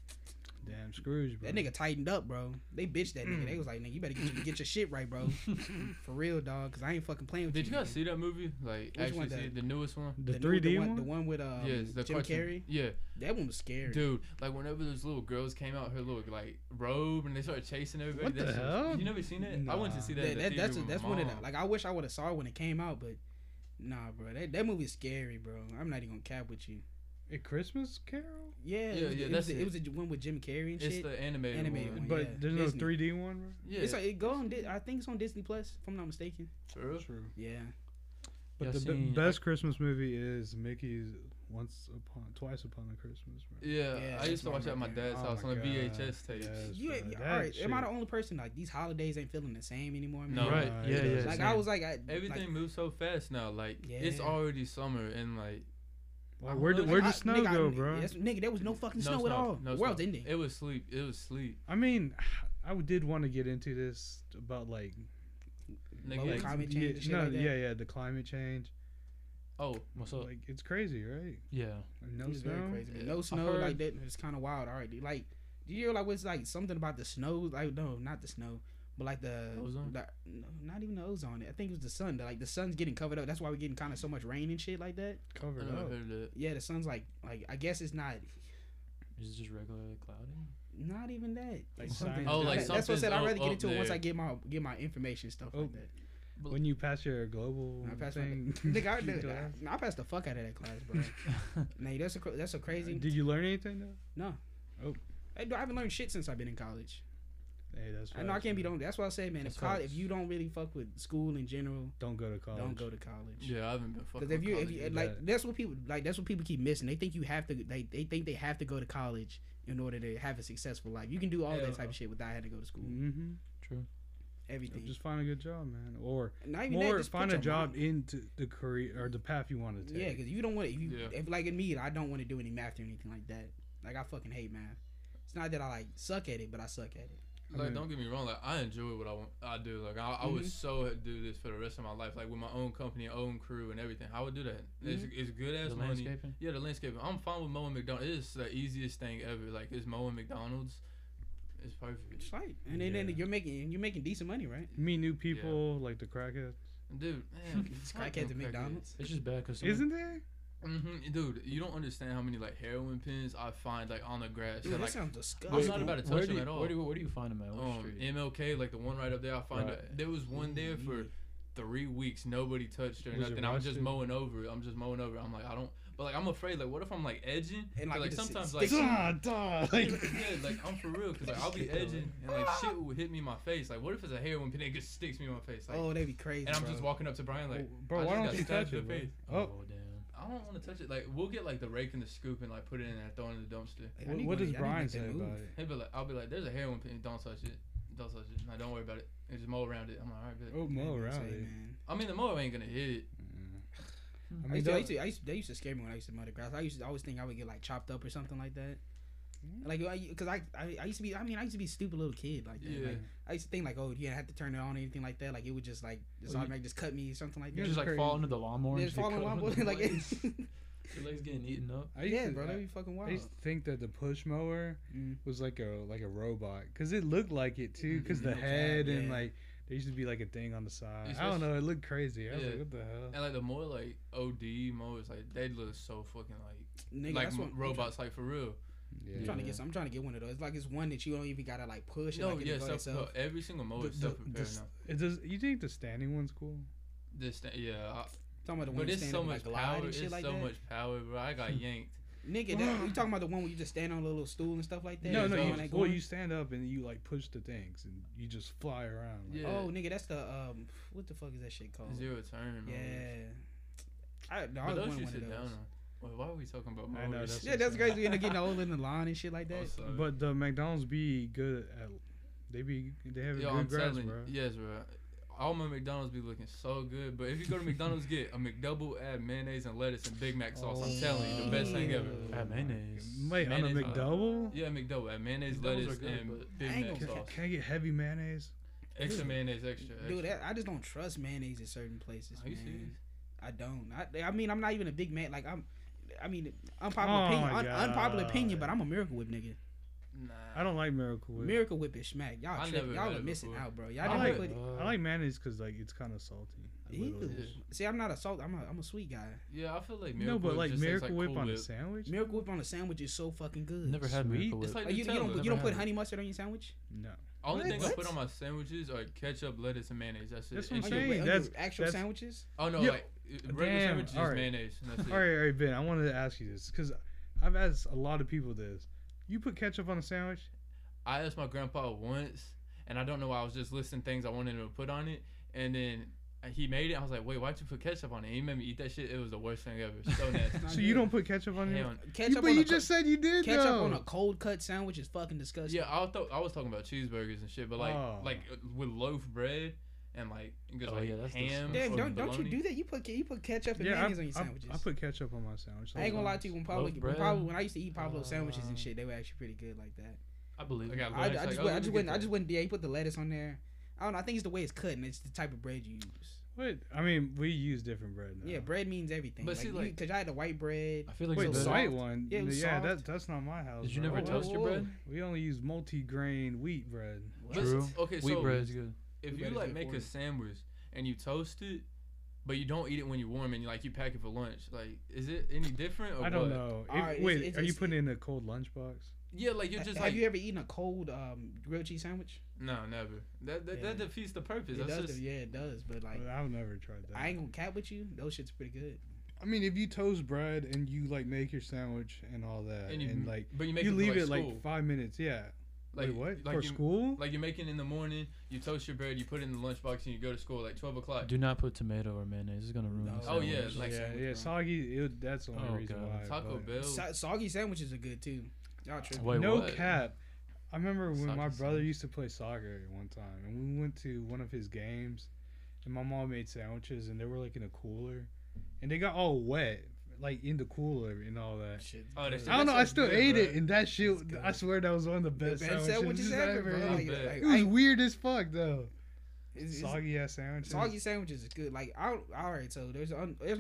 damn Scrooge, bro. That nigga tightened up, bro. They bitched that nigga. They was like, nigga, you better get your shit right, bro. For real, dog. Cause I ain't fucking playing with Did you nigga. guys see that movie? Like Which one, actually see the- the newest one? the new- 3D one? one. The one with Yes, the Jim cartoon. Carrey. Yeah, That one was scary. dude. Like whenever those little girls came out, her little like robe, and they started chasing everybody. What that the shit was- hell? You never seen it? I went to see that. in the That's theater with that's my one of mom. the like I wish I would have saw it when it came out, but nah, bro. That movie's scary, bro. I'm not even gonna cap with you. A Christmas Carol. Yeah, Yeah, it was, yeah, it, that's was, it. it was the one with Jim Carrey and It's shit. the animated, Animated one. one. But yeah, there's Disney. no 3D one, bro. Yeah, It's like it go on. I think it's on Disney Plus, if I'm not mistaken. for real? True. Yeah. But Yeah, the seen- best Christmas movie is Mickey's Twice Upon a Christmas, bro. Yeah, Yeah, I used to that's watch that at my one dad's Oh house my on a God. VHS tape. Yes, You, bro. all That right? Am I the shit- only person like these holidays ain't feeling the same anymore? Man? No. Right. Nah, Yeah, it yeah. doesn't. Like same. I was like, Everything moves so fast now. Like it's Yeah. already summer and like Like, where'd the snow nigga, go, bro? Nigga, there was no fucking no snow snow, at all. No The world's snow. ending. It was sleep. It was sleep. I mean, I did want to get into this about like, Nigga, Global like, climate change and shit no, like that. yeah, the climate change. oh, What's up? Like it's crazy, right? Yeah. No It's snow. very crazy. Man. Yeah. No I snow heard- like that. It's kind of wild. All right, dude. Like, do you hear like what's like something about the snow? Like, no, not the snow, but like the Ozone? no, not even the ozone. I think it was the sun. Like the sun's getting covered up. That's why we're getting kind of so much rain and shit like that. I Covered never up. heard of that. Yeah, the sun's like I guess it's not Is it just regularly cloudy? even that. Like something. science. Oh, like that's what I said. something's I'd rather get up into it once there. I get my information stuff Oh. like that. When you pass your global I passed thing, I passed the fuck out of that class, bro. Nah, that's a crazy. Did you learn anything though? No. Oh. I haven't learned shit since I've been in college. Hey, that's I know I can't be don't. That's why I say, man. If you don't really fuck with school in general, don't go to college. Don't go to college. Yeah, I haven't been fucking. Because if you like, that's what people keep missing. They think you have to. They think they have to go to college in order to have a successful life. You can do all that type of shit without having to go to school. Mm-hmm. True. Everything. Just find a good job, man, or not even that, just find a job into the career or the path you want to take. Yeah, because you don't want to. If like in me, I don't want to do any math or anything like that. Like I fucking hate math. It's not that I like suck at it, but I suck at it. Like, don't get me wrong. Like, I enjoy what I do. Like, I would so do this for the rest of my life. Like, with my own company, own crew, and everything. I would do that. It's good as money. Landscaping? Yeah, the landscaping. I'm fine with mowing McDonald's. It's the easiest thing ever. Like, it's mowing McDonald's. It's perfect. It's right. And then you're making decent money, right? Meet new people like the crackheads. Dude, man, crackheads at McDonald's. It's just bad because isn't there? Dude, you don't understand how many like heroin pins I find like on the grass. Dude, that like, sounds disgusting. I'm not about to touch them at all. Where do you find them at? What street? MLK, like the one right up there. I find there was one there for 3 weeks. Nobody touched her or nothing. I'm just mowing over it. I'm like, I don't. But like, I'm afraid. Like, what if I'm like edging? And like sometimes like, like like I'm for real. Cause like I'll be edging and like shit will hit me in my face. Like, what if it's a heroin pin that just sticks me in my face? Like, that'd be crazy. And I'm just walking up to Brian like, bro, why don't you touch it? Oh damn. I don't want to touch it. Like, we'll get like the rake and the scoop and like put it in there, throw it in the dumpster. What does Brian say about it? I'll be like, there's a heroin pin. Don't touch it. Don't touch it. No, don't worry about it. And just mow around it. I'm like, all right, good. Oh, mow around it. Man. I mean, the mower ain't gonna hit it. They used to scare me when I used to mow the grass. I always think I would get like chopped up or something like that. Like, because I used to be. I used to be a stupid little kid like that. Yeah. Like, I used to think like, oh, you have to turn it on or anything like that. Like it would just like automatically just cut me or something like that. You just like fall into the lawnmower. Just fall in the lawnmower like. Your legs getting eaten up. Bro, that'd be fucking wild. I used to think that the push mower was like a robot because it looked like it too. Because the head and like there used to be like a thing on the side. I don't know. It looked crazy. I was like, what the hell? And like the more like OD mowers, like they look so fucking like Nigga, like robots, like for real. Yeah. I'm trying to get one of those. It's like it's one that you don't even gotta like push. No, like, no, every single mower is self-prepared now. You think the standing one's cool? Talking about the one but it's so much like power. And shit it's like so that? much power, bro. I got yanked. Nigga, you talking about the one where you just stand on a little stool and stuff like that? No. You stand up and you like push the things and you just fly around. Like. Yeah. Oh, nigga, that's the what the fuck is that shit called? Zero turn. Yeah. But those should sit down. Wait, why are we talking about mowers? I know, that's crazy. We end up getting all in the lawn and shit like that. But the McDonald's be good at. They have good grass, bro. Yes, bro. All my McDonald's be looking so good, but if you go to McDonald's, get a McDouble, add mayonnaise and lettuce and Big Mac sauce. I'm telling you, the best thing ever. Add mayonnaise. Wait, on a McDouble? Yeah, McDouble. Add mayonnaise, lettuce, and Big Mac sauce. Can I get heavy mayonnaise? Extra mayonnaise, extra. Dude, I just don't trust mayonnaise in certain places. Are you serious? I don't. I mean, I'm not even a big man. Like unpopular opinion, but I'm a Miracle Whip nigga. Nah. I don't like Miracle Whip. Miracle Whip is smack. Y'all are missing out, bro. I like mayonnaise because like it's kind of salty. See, I'm not a salt. I'm a sweet guy. Yeah, I feel like Miracle Whip. No, but like Miracle Cool Whip on Whip. a sandwich. Miracle Whip on a sandwich is so fucking good. Never had Miracle Whip. It's like you don't put honey mustard on your sandwich? No. Only thing I put on my sandwiches are ketchup, lettuce, and mayonnaise. That's it. That's what I'm saying. That's actual sandwiches. Oh no, like regular sandwiches is mayonnaise. And that's it. All right, Ben. I wanted to ask you this because I've asked a lot of people this. You put ketchup on a sandwich? I asked my grandpa once, and I don't know why. I was just listing things I wanted him to put on it, and then he made it. I was like, "Wait, why'd you put ketchup on it?" And he made me eat that shit. It was the worst thing ever. So nasty. So you don't put ketchup on it? But you just said you did. Ketchup on a cold cut sandwich is fucking disgusting. Yeah, I was talking about cheeseburgers and shit, but like with loaf bread and like ham. Damn, don't you do that? You put ketchup and mayonnaise on your sandwiches. I put ketchup on my sandwich. I ain't gonna lie to you. When I used to eat Pablo sandwiches and shit, they were actually pretty good like that. I believe it. I just went. Yeah, you put the lettuce on there. I don't know. I think it's the way it's cut and it's the type of bread you use. Wait, I mean, we use different bread now. Yeah, bread means everything. But because I had the white bread. I feel like the white one. Yeah, that's not my house. Did you never toast your bread? We only use multi-grain wheat bread. True. Okay, wheat bread is good. If you like make a sandwich and you toast it, but you don't eat it when you're warm and you pack it for lunch, like is it any different? Or I don't know. Are you putting it in a cold lunchbox? Yeah, like you're just Have you ever eaten a cold grilled cheese sandwich? No, never. That defeats the purpose. It does. But like, I've never tried that. I ain't gonna cap with you. Those shit's pretty good. I mean, if you toast bread and you like make your sandwich and all that, but you make leave it like like 5 minutes, yeah. Like wait, what? Like For school? Like you're making in the morning, you toast your bread, you put it in the lunchbox, and you go to school like 12 o'clock. Do not put tomato or mayonnaise. It's gonna ruin. No. the Oh, yeah, sandwich. like yeah, soggy. That's the only reason God. why. Taco Bell. Soggy sandwiches are good too. Y'all tripping. Wait, no what? cap. I remember when Soggy my brother sandwich. used to play soccer one time, and we went to one of his games, and my mom made sandwiches, and they were like in a cooler, and they got all wet, like in the cooler and all that. Shit. Oh, that's- I don't know. I sounds still good, ate bro. it, and that shit. It's good. I swear that was one of the best, sandwiches ever, ever. bro. I Like, bet. It was weird as fuck though. it's- Soggy ass sandwiches. Soggy sandwiches is good. Like, all right. So there's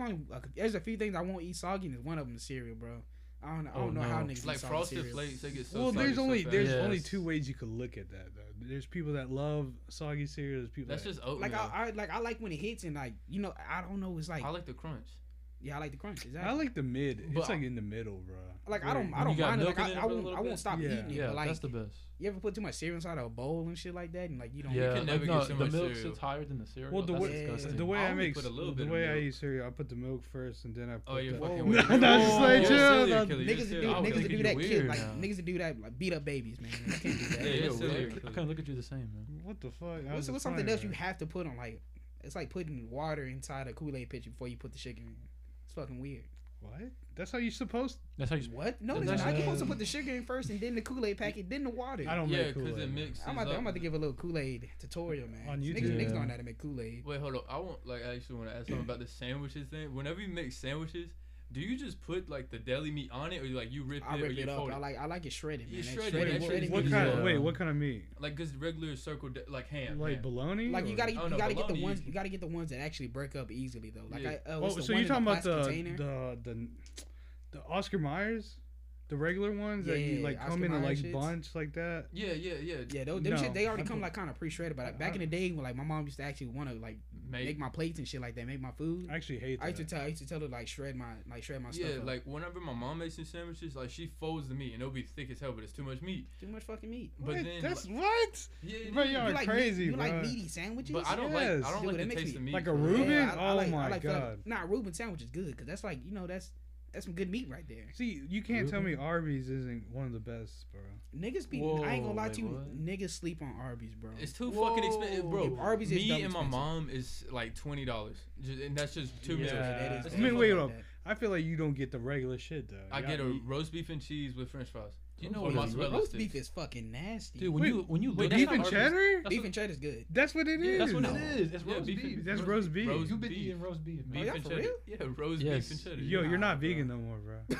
a few things I won't eat soggy, and one of them is cereal, bro. I don't know how no. niggas Like eat soggy Frosted cereal. Flakes, they get so Well, soggy there's so only fast. only Yes. two ways you could look at that though. There's people that love soggy cereal. There's people That's that just oatmeal. Like I like when it hits and like I don't know. It's like I like the crunch. I like the crunch. Exactly. I like the mid. But- It's like in the middle, bro. Like I don't When you got mind it. milk Like in it I for a won't little bit? stop Yeah. eating it. Yeah, But like that's the best. you ever put too much cereal inside of a bowl and shit like that, and like you don't. Yeah, can never like, get no, too the much milk cereal. sits higher than the cereal. Well, the That's way disgusting. the way I I only make put a little the bit of way I milk. eat cereal, I put the milk first, and then I put Oh, you're the. fucking Whoa. weird. No, that's just like You're a chill. serial no. killer. You're Niggas a that do serial I niggas think that you're do that weird like now. niggas that do that like beat up babies, man. You can't do that. Yeah, Yeah, you're weird. serial I killer. couldn't look at you the same, man. What the fuck? What's something else you have to put on like? It's like putting water inside a Kool-Aid pitcher before you put the sugar in. It's fucking weird. What? That's how you're supposed. That's how you. What? No, That's it's not. not- You're supposed to put the sugar in first, and then the Kool-Aid packet, then the water. I don't Yeah, make because Kool-Aid. it man. mixes I'm about to give a little Kool-Aid tutorial, man. On Niggas, YouTube? niggas Yeah. don't know how to make Kool-Aid. Wait, hold on. I actually want to ask something about the sandwiches thing. Whenever you make sandwiches, do you just put like the deli meat on it, or you rip I it, or rip you it up. fold it? I like it shredded, man. You That shred it. shredded- That shit shredded is What meat. kind? Yeah. Wait, what kind of meat? Like just regular circle, like ham. Like ham. bologna? Like you or- gotta Oh, no, get the bologna ones easy. you gotta get the ones that actually break up easily though. Like Yeah. Oh, what's the so one you're talking in the about plastic container? the Oscar Myers, the regular ones that you Yeah, like Oscar come in a Mayer like shits. bunch like that. Yeah. Yeah, them No, shit they already I come put- like kind of pre-shredded. But like, back in the day when like my mom used to actually want to like make my plates and shit like that, make my food. I actually hate that. I used to tell her like shred my stuff. Yeah, up. like whenever my mom makes some sandwiches, like she folds the meat and it'll be thick as hell, but it's too much meat. too much fucking meat. But What? then That's like, what? yeah, it Bro, is. y'all You are like crazy, you bro. like meaty sandwiches? But I don't Yes. like Dude, the that makes taste me- of meat. Like a for real. Reuben? Yeah, Oh like, my like God. Nah, Reuben sandwich is good because that's like that's some good meat right there. See, you can't tell me Arby's isn't one of the best, bro. Niggas be Whoa, I ain't gonna lie wait, to you. what? Niggas sleep on Arby's, bro. It's too fucking expensive, bro. If Arby's is Me dumb and my expensive. mom is like $20, and that's just two meals. Yeah. That is I mean, wait like up. that. I feel like you don't get the regular shit though. I Y'all get a eat- roast beef and cheese with French fries. You know Or what mozzarella Roast sticks. beef is fucking nasty. Dude, Wait, when you wait, look that's beef not and Arby's. cheddar. That's beef what- and cheddar is good. That's what it Yeah, is. That's what No. it is. It's Yeah, roast beef beef. and- That's roast beef. Roast You've been beef. eating roast beef, man. Beef y'all and for cheddar. real? Yeah, roast Yes. beef and cheddar. Yo, you're Nah, not bro. vegan no more, bro.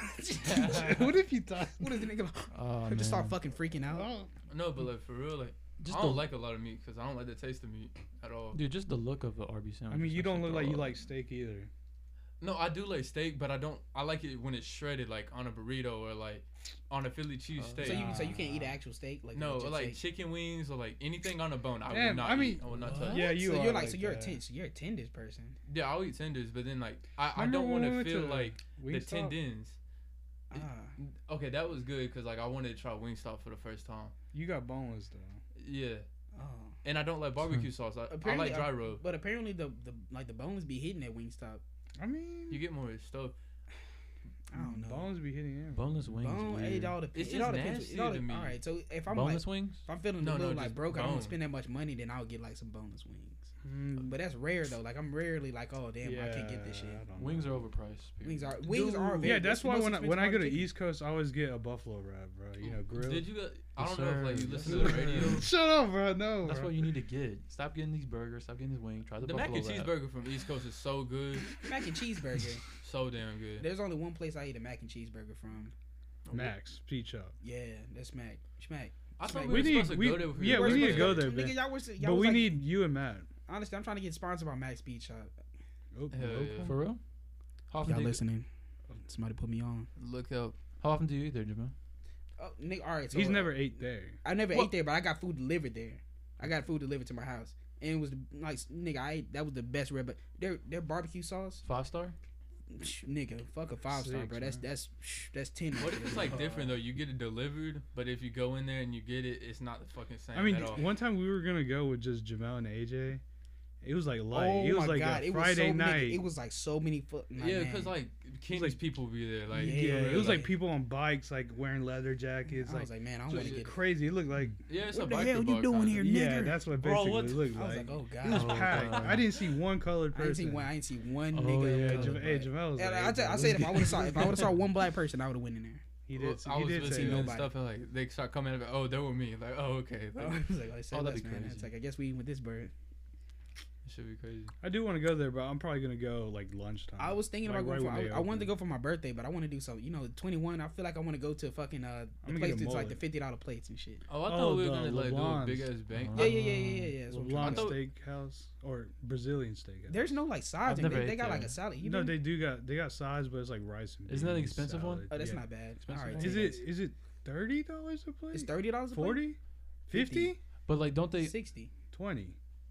what if you thought? What is the nigga? Oh, Just start man. fucking freaking out. Oh, No, but like for real, like Just I don't the- like a lot of meat because I don't like the taste of meat at all. Dude, just the look of the Arby's sandwich. I mean, is you don't actually look like you dog. like steak either. No, I do like steak, but I don't. I like it when it's shredded, like on a burrito or like on a Philly cheese steak. So you can't eat an actual steak like No, legit like steak? chicken wings or like anything on a bone. I Damn, will not I mean- eat. I will not What? touch. Yeah, you so are you're like you're that. you're a tenders person. Yeah, I'll eat tenders, but then like I Remember don't when want we to went feel to like the Wingstop? tendons. Ah, Okay, that was good because like I wanted to try Wingstop for the first time. You got boneless though. Yeah, oh. and I don't like barbecue sauce. I Apparently, like dry rub. But apparently the bones be hitting at Wingstop. I mean, You get more stuff. I don't know. bones be hitting in. boneless wings. Bone, weird. it all depends. It's It all just depends. nasty It all to me. all right, so if I'm boneless like, wings. if I'm feeling No, a no, little like just broke, I don't bone. want to spend that much money, then I'll get like some boneless wings. Mm, But that's rare though. Like I'm rarely like, oh damn, I can't get this shit. I don't know. Wings are overpriced. period. Wings are very Yeah, that's why most when I expensive go part to of chicken. East Coast, I always get a buffalo wrap, bro. You know, grilled. Did you? I Yes, don't know if like sir. you Yes, listen to the sir. radio. Shut up, bro. No, That's bro. what you need to get. Stop getting these burgers. Stop getting these wings. Try the The mac buffalo and wrap. cheeseburger from East Coast is so good, mac and cheeseburger. so damn good. There's only one place I eat a mac and cheeseburger from. Max Peach Up. Yeah, that's Smack. I thought We we were need- supposed to we- go there. Before yeah, you we were need to supposed go there, Nigga, man. y'all was, y'all But was we like, need you and Matt. honestly, I'm trying to get sponsored by Max Beach Shop. Oh, Hell okay. yeah. For real? How often, Y'all do you, listening? Somebody put me on. Look up. how often do you eat there, Jamal? Oh, nigga, all right. So He's never ate there. I never Well- ate there, but I got food delivered there. I got food delivered to my house, and it was like, nigga, I ate. That was the best rib. But their barbecue sauce, 5-star? nigga, fuck a 5-star, Six, bro. man. That's 10. What if it's like different though? You get it delivered, but if you go in there and you get it, it's not the fucking same I mean, at all. one time we were gonna go with just Jamel and AJ, It was like light. Oh it was my like God. a Friday night. It was like so many yeah, because like King's people be there. Like it was like people on bikes, like wearing leather jackets. I was like, man, I want to get crazy. It looked like it's what a the hell you doing here, nigga? Yeah, that's what basically it looked like. I was like, oh god, it was packed. I didn't see one colored person. I didn't see one nigga. Hey, Jamel was like, I said if I would have saw one black person, I would have went in there. He did. I was say nobody. Stuff and like they start coming. Like, oh, they were me. Like, oh, okay. Like, I was like, that'd be crazy. It's like I guess we eating with this bird. It should be crazy. I do want to go there, but I'm probably gonna go like lunchtime. I was thinking about going. I wanted to go for my birthday, but I want to do something. 21. I feel like I want to go to fucking the place that's like the $50 plates and shit. Oh, I thought we were gonna like do a big ass bank. Yeah. LeBlanc Steakhouse or Brazilian Steakhouse. There's no like sides. They got like a salad. No, they got sides, but it's like rice and beans. Isn't that an expensive one? Oh, that's not bad. All right. Is it $30 a plate? It's $30 a plate. 40, 50. But like, don't they 60, 20,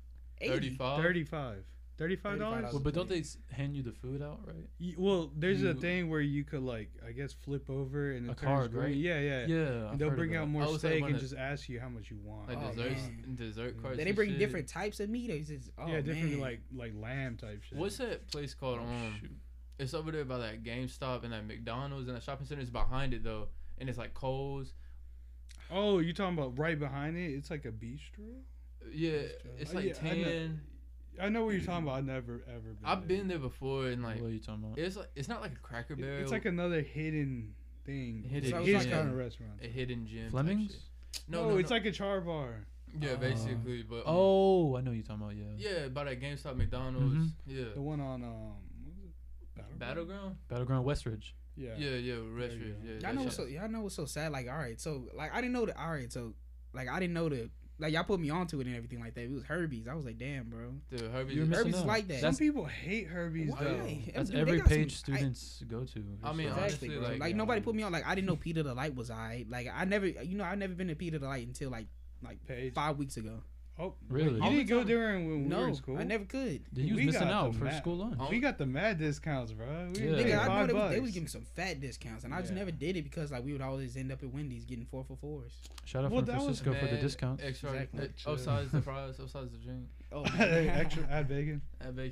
35. $35. Well, but don't they hand you the food out, right? Well, there's a thing where you could like, I guess, flip over and it a card, right? Yeah. And they'll bring out more steak and just ask you how much you want. Like dessert cards. They bring different types of meat. Different like lamb type shit. What's that place called? It's over there by that GameStop and that McDonald's and that shopping center is behind it though, and it's like Kohl's. Oh, you talking about right behind it? It's like a bistro. Yeah, it's like 10. I know what you're talking about. I've never ever been. I've been there before and like. What are you talking about? It's not like a Cracker Barrel. It's like another hidden thing. Hidden kind of restaurant. A hidden gym. Fleming's? No, it's like a char bar. Yeah, basically. But I know what you're talking about. Yeah, by that GameStop, McDonald's. Mm-hmm. Yeah. The one on what was it? Battleground. Westridge. Yeah. Westridge. Yeah. Y'all know what's so sad? Like, all right, so like I didn't know that. All right, so like I didn't know that. Like y'all put me onto it and everything like that. It was Herbies. I was like, damn, bro. Dude, Herbies is like that. Some people hate Herbies though. That's every page students go to. I mean, exactly, honestly, like nobody put me on. Like I didn't know Peter the Light was alright. Like I've never been to Peter the Light until like Page. 5 weeks ago. Oh, really? You didn't go there when we were in school? I never could. You was missing out for school lunch. We got the mad discounts, bro. Nigga, I know they was giving some fat discounts, and I just never did it because like we would always end up at Wendy's getting 4 for $4s. Shout out to Francisco for the discounts. Extra, upsize the fries, upsize the drink. Oh, extra, add bacon.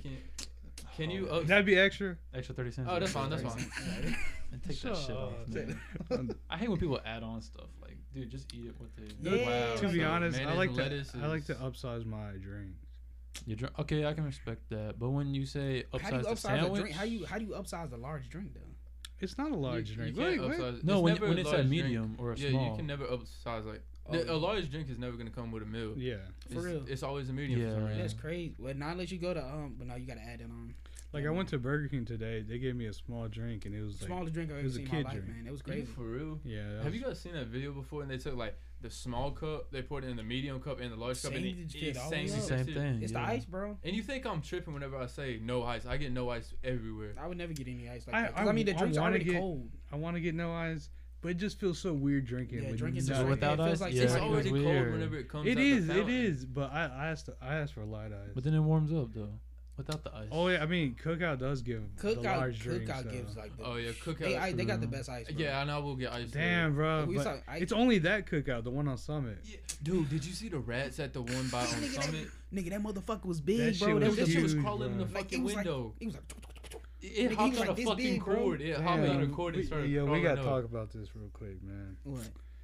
Can you? That'd be extra. Extra 30 cents. Oh, that's fine. That's fine. And take that shit off, man. I hate when people add on stuff. Like, dude, just eat it with the. Yeah. To be honest, I like to upsize my drinks. Okay, I can respect that. But when you say upsize the sandwich, a drink? How do you upsize a large drink though? It's not a large drink. No, when it's a medium or a small. Yeah, you can never upsize like. A large drink is never gonna come with a meal. Yeah, for real. It's always a medium. Yeah, that's crazy. Well, not unless you go to but now you gotta add it on. Like I went to Burger King today. They gave me a small drink, and it was smallest drink I've ever seen in my life, man. It was crazy. For real? Yeah. Have you guys seen that video before? And they took like the small cup, they poured it in the medium cup and the large cup, and it's the same thing. It's the ice, bro. And you think I'm tripping whenever I say no ice? I get no ice everywhere. I would never get any ice like that. Because I mean, the drink's already cold. I want to get no ice. But it just feels so weird drinking. Yeah, drinking just without ice. Like it's already cold whenever it comes. It is. But I asked for light ice. But then it warms up though, without the ice. Oh yeah, I mean Cookout does give the large drinks. Cookout gives like. Cookout. They got the best ice. Bro. Yeah, I know. I will get ice. Damn, bro. But it's only that Cookout, the one on Summit. Yeah. Dude, did you see the rats at the one by on Summit? Nigga, that motherfucker was big, bro. That shit was crawling in the fucking window. It was like. It hopped on a fucking cord. It hopped on a cord and started crawling. We gotta talk about this real quick, man. What?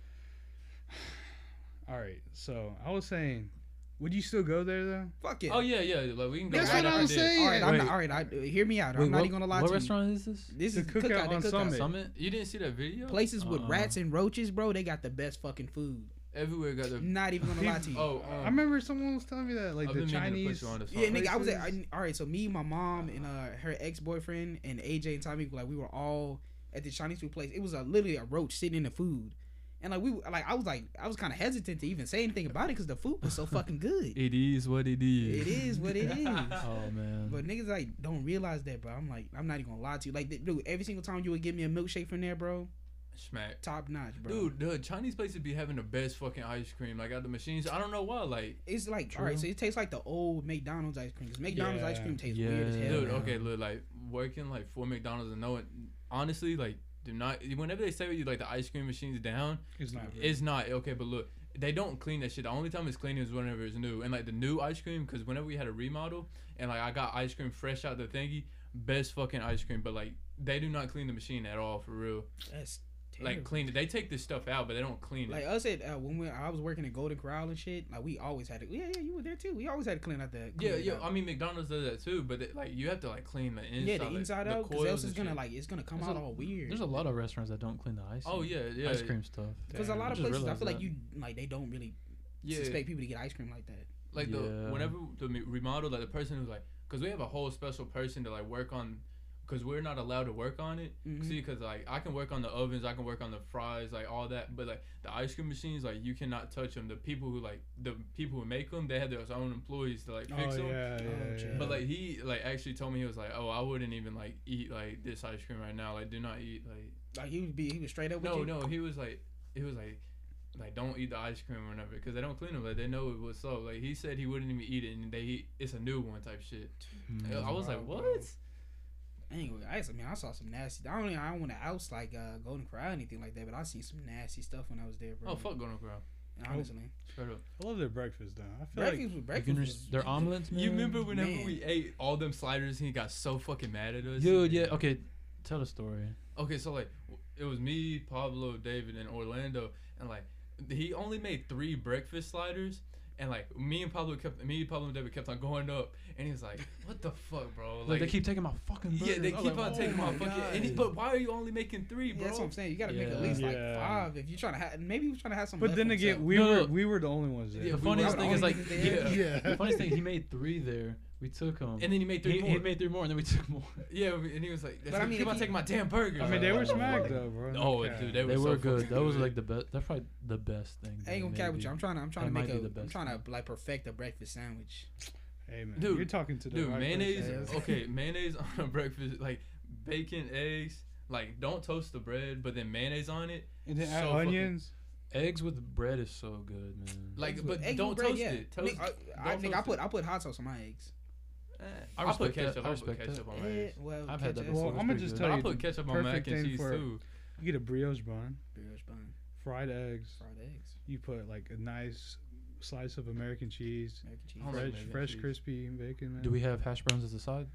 All right, so I was saying, would you still go there though? Fuck it. Oh yeah. Like we can go. That's what I was saying. All right. Hear me out. I'm not even gonna lie to you. What restaurant is this? This is Cookout on Summit. You didn't see that video? Places with rats and roaches, bro. They got the best fucking food. Everywhere got the. Not even gonna lie to you. I remember someone was telling me that, like the Chinese. Yeah, nigga, I was at. All right, so me, my mom, and her ex-boyfriend, and AJ and Tommy, like we were all at the Chinese food place. It was literally a roach sitting in the food, and I was kind of hesitant to even say anything about it because the food was so fucking good. It is what it is. It is what it is. Oh man. But niggas like don't realize that, bro. I'm not even gonna lie to you. Like, dude, every single time you would give me a milkshake from there, bro. Smack. Top notch, bro. Dude, the Chinese places be having the best fucking ice cream. Like at the machines. I don't know why. Like it's like all right, so it tastes like the old McDonald's ice cream. Cause McDonald's ice cream tastes weird as hell. Dude, okay, look, like working like for McDonald's and knowing honestly, like do not whenever they say you like the ice cream machine's down, it's not. It's not okay. But look, they don't clean that shit. The only time it's clean is whenever it's new. And like the new ice cream, because whenever we had a remodel and like I got ice cream fresh out the thingy, best fucking ice cream. But like they do not clean the machine at all for real. That's terrible. Like clean it. They take this stuff out, but they don't clean it. Like us at when I was working at Golden Corral and shit, like we always had to. Yeah, you were there too. We always had to clean out the. I mean McDonald's does that too, but like you have to like clean the inside. Yeah, the inside like, out, because else it's gonna like it's gonna come out all weird. There's a lot of restaurants that don't clean the ice. Oh yeah, ice cream stuff. Because a lot of places, I feel like that. they don't really expect people to get ice cream like that. Like whenever the remodel, like the person who's like, because we have a whole special person to like work on. Because we're not allowed to work on it. Mm-hmm. See, because like I can work on the ovens, I can work on the fries, like all that. But like the ice cream machines, like you cannot touch them. The people who make them, they have their own employees to like fix them. Yeah. But like he like actually told me, he was like, oh, I wouldn't even like eat like this ice cream right now. Like do not eat like he was straight up with you? No, he was like don't eat the ice cream or whatever because they don't clean them. Like they know it was so. Like he said he wouldn't even eat it, and it's a new one type shit. I was like, what? Bro. Anyway, I saw some nasty. I don't want to oust like Golden Corral or anything like that, but I seen some nasty stuff when I was there, bro. Oh fuck Golden Corral. Honestly, straight up. I love their breakfast though. I feel breakfast was their omelets. Man. You remember whenever we ate all them sliders and he got so fucking mad at us? Dude, yeah. Okay, tell the story. Okay, so like it was me, Pablo, David, and Orlando, and like he only made 3 breakfast sliders. And like me and Pablo and David kept on going up, and he was like, "What the fuck, bro? Like they keep taking my fucking burgers." Yeah, they keep on taking my fucking. But why are you only making 3, bro? Yeah, that's what I'm saying. You gotta make at least like 5 if you're trying to have. Maybe you're trying to have some. But then again, we were the only ones there. The funniest thing is like, the funniest thing, he made 3 there. We took them. And then he made 3 more. He made 3 more, and then we took more. Yeah, and he was like, but I mean, keep on taking my damn burgers. I mean, they were smacked though, bro. Oh, dude, they were so good. That was like the best. That's probably the best thing. I ain't gonna cap with you. I'm trying to like perfect a breakfast sandwich. Hey man, dude, you're talking to the right mayonnaise. person. Okay, mayonnaise on a breakfast, like bacon, eggs. Like don't toast the bread, but then mayonnaise on it. And then add onions. Eggs with bread is so good, man. Like, but don't toast it. I think I put hot sauce on my eggs. I'll put ketchup. I'll put ketchup on my eggs. Well, I've had that. Well, I'm gonna just tell you. I'll put ketchup on mac and cheese too. You get a brioche bun. Fried eggs. You put like a nice slice of American cheese. Fresh crispy bacon. Man. Do we have hash browns as a side?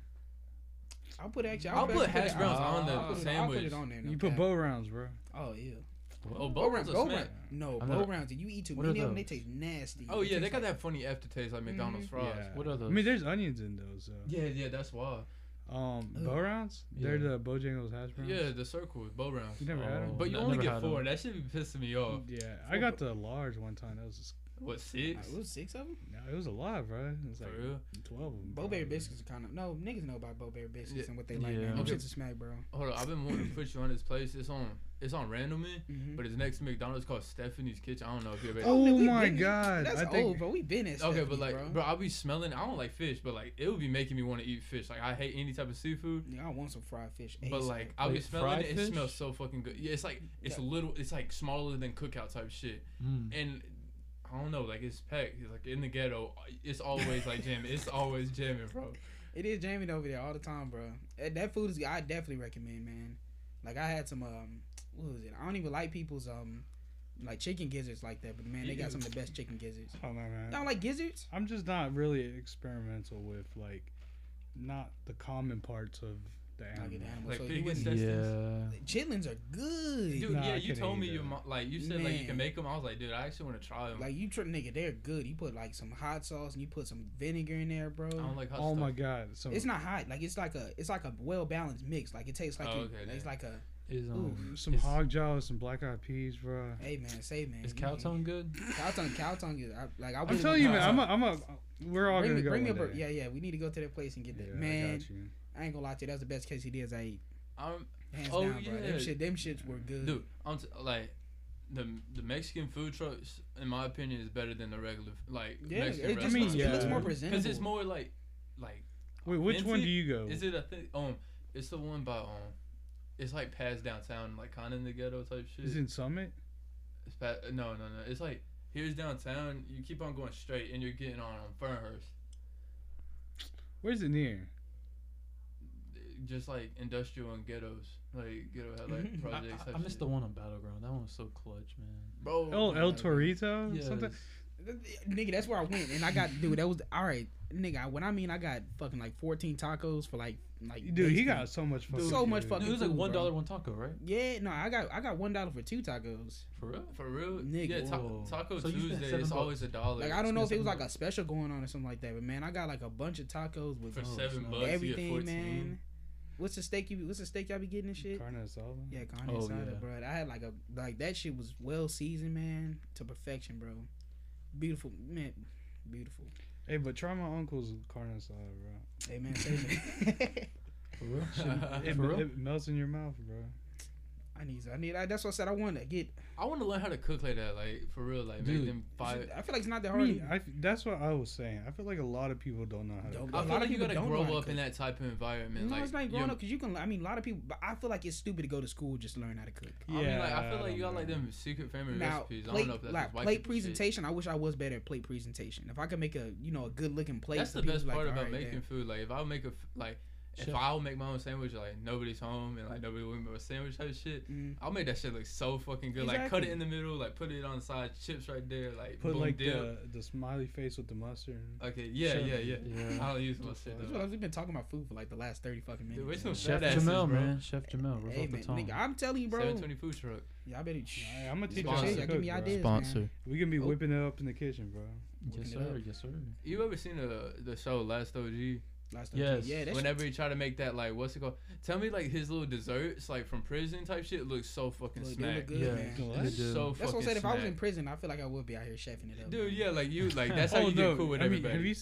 I'll put hash browns on the sandwich. I'll put it on there. You put bow rounds, bro. Oh yeah. Oh, bow rounds are smack. No, bow rounds. You eat too many of them, they taste nasty. Oh yeah, they got that funny aftertaste like McDonald's fries. Yeah. What are those? I mean, there's onions in those. So. Yeah, that's why. Bow rounds? Yeah. They're the Bojangles hash browns. Yeah, the circle with bow rounds. You never had them? But you only get 4. That should be pissing me off. Yeah, I got the large one time. That was just. What, 6? It was 6 of them? No, it was a lot, bro. It was like 12 of them. Bo-Berry biscuits are kind of niggas know about Bo-Berry biscuits and what they like. Man, them shits are smack, bro. Hold on, I've been wanting to put you on this place. It's on Randleman, but it's next to McDonald's called Stephanie's Kitchen. I don't know if you ever. Oh my god, that's old, bro. We been at okay, but like, bro, I'll be smelling. I don't like fish, but like, it would be making me want to eat fish. Like, I hate any type of seafood. Yeah, I want some fried fish. But like, I'll be smelling it. It smells so fucking good. Yeah, it's like it's little. It's like smaller than cookout type shit, and. I don't know, like it's packed. It's like in the ghetto. It's always like jamming. It's always jamming, bro. It is jamming over there all the time, bro. That food is. I definitely recommend, man. Like I had some what was it? I don't even like people's like chicken gizzards like that, but man, they got some of the best chicken gizzards. Oh no, man. You don't like gizzards? I'm just not really experimental with like not the common parts of. Like so pig intestines. Chitlins are good, dude. Nah, yeah, you told me you said like you can make them. I was like, dude, I actually want to try them. Like nigga, they're good. You put like some hot sauce and you put some vinegar in there, bro. I don't like hot stuff. my god, it's not hot. Like it's like a well balanced mix. Like it tastes like it's like a. Some hog jaw, some black eyed peas, bro. Hey man, say man. Is cow tongue good? Cow tongue is like I'm telling you, man. We're all gonna go. Bring me yeah. We need to go to that place and get that, man. I ain't gonna lie to you. That was the best quesadillas I ate. Hands down, bro. Them shits were good. Dude, like the Mexican food trucks, in my opinion, is better than the regular Mexican restaurants. It looks more presentable. Because it's more like. Wait, which one do you go? Is it it's the one by it's like past downtown, like kind of in the ghetto type shit. Is it in Summit? It's no. It's like here's downtown. You keep on going straight, and you're getting on Fernhurst. Where's it near? just like industrial and ghettos. Like ghetto had like projects. I missed the one on Battleground. That one was so clutch, man. Bro. Oh, El Torito. Yes. Something. Nigga, that's where I went, and I got dude. That was all right, nigga. When I mean I got fucking like 14 tacos for like Dude, he basically- got so much fucking. so much food. fucking. It was like food, bro. $1 one taco, right? Yeah, no, I got $1 for 2 tacos. For real? For real? Nigga. Yeah, Whoa. Taco So you spent Tuesday is $7. always $1. Like I don't know if it was $7. like a special going on or something like that, but man, I got like a bunch of tacos with For Oh, $7, snap. you get everything, 14. man. What's the steak y'all be getting and shit? Carne asada. Yeah, carne Oh, asada, yeah. bro. I had like that shit was well seasoned, man, to perfection, bro. Beautiful, man, beautiful. Hey, but try my uncle's carne asada, bro. Hey, man, say it. For real? It, For real? it melts in your mouth, bro. That's what I said. I want to get. I want to learn how to cook like that, like for real, like Dude, make them fire. I feel like it's not that I hard. mean, that's what I was saying. I feel like a lot of people don't know how to. Don't- cook. I a feel lot like of you people gotta don't know grow how to up in cook. that type of environment. No, like, it's not growing you're- up because you can. I mean, a lot of people. But I feel like it's stupid to go to school just to learn how to cook. I mean, like I feel I like you don't got like know. them secret family Now, recipes. I don't plate, know if that's like just white plate people shit. presentation. I wish I was better at plate presentation. If I could make a a good looking plate. That's for the people best like, part all about right, making damn. food. Like if I make if Chef. I'll make my own sandwich, like nobody's home and like nobody will make my sandwich type shit. Mm. I'll make that shit look so fucking good. Like cut Exactly. it in the middle, like put it on the side, chips right there, like Put boom, like dip. the smiley face with the mustard. Okay, yeah, Chef. yeah. Yeah. I don't use my shit That's though. what we've been talking about food for like the last 30 fucking minutes. Dude, we're man. some Chef fat asses, Jamel, bro. man. Chef Jamel. Rolls Hey off the man, tongue. nigga, I'm telling you, bro. 720 food truck. Y'all better. I'm gonna teach you Sponsor. how Y'all to give cook, me bro. ideas, Sponsor. man. We can be Oh. whipping it up in the kitchen, bro. Yes, Looking it sir. up. Yes, sir. You ever seen the show Last OG? Last Yes. Yeah, that's Whenever he try to make that like what's it called? Tell me like his little desserts like from prison type shit looks so fucking Look, they smack. look good, Yeah. man. What? It's so That's fucking what I said. If I was in smack. prison, I feel like I would be out here chefing it up. Dude, man. yeah, like you like that's how you get cool with I mean, everybody. have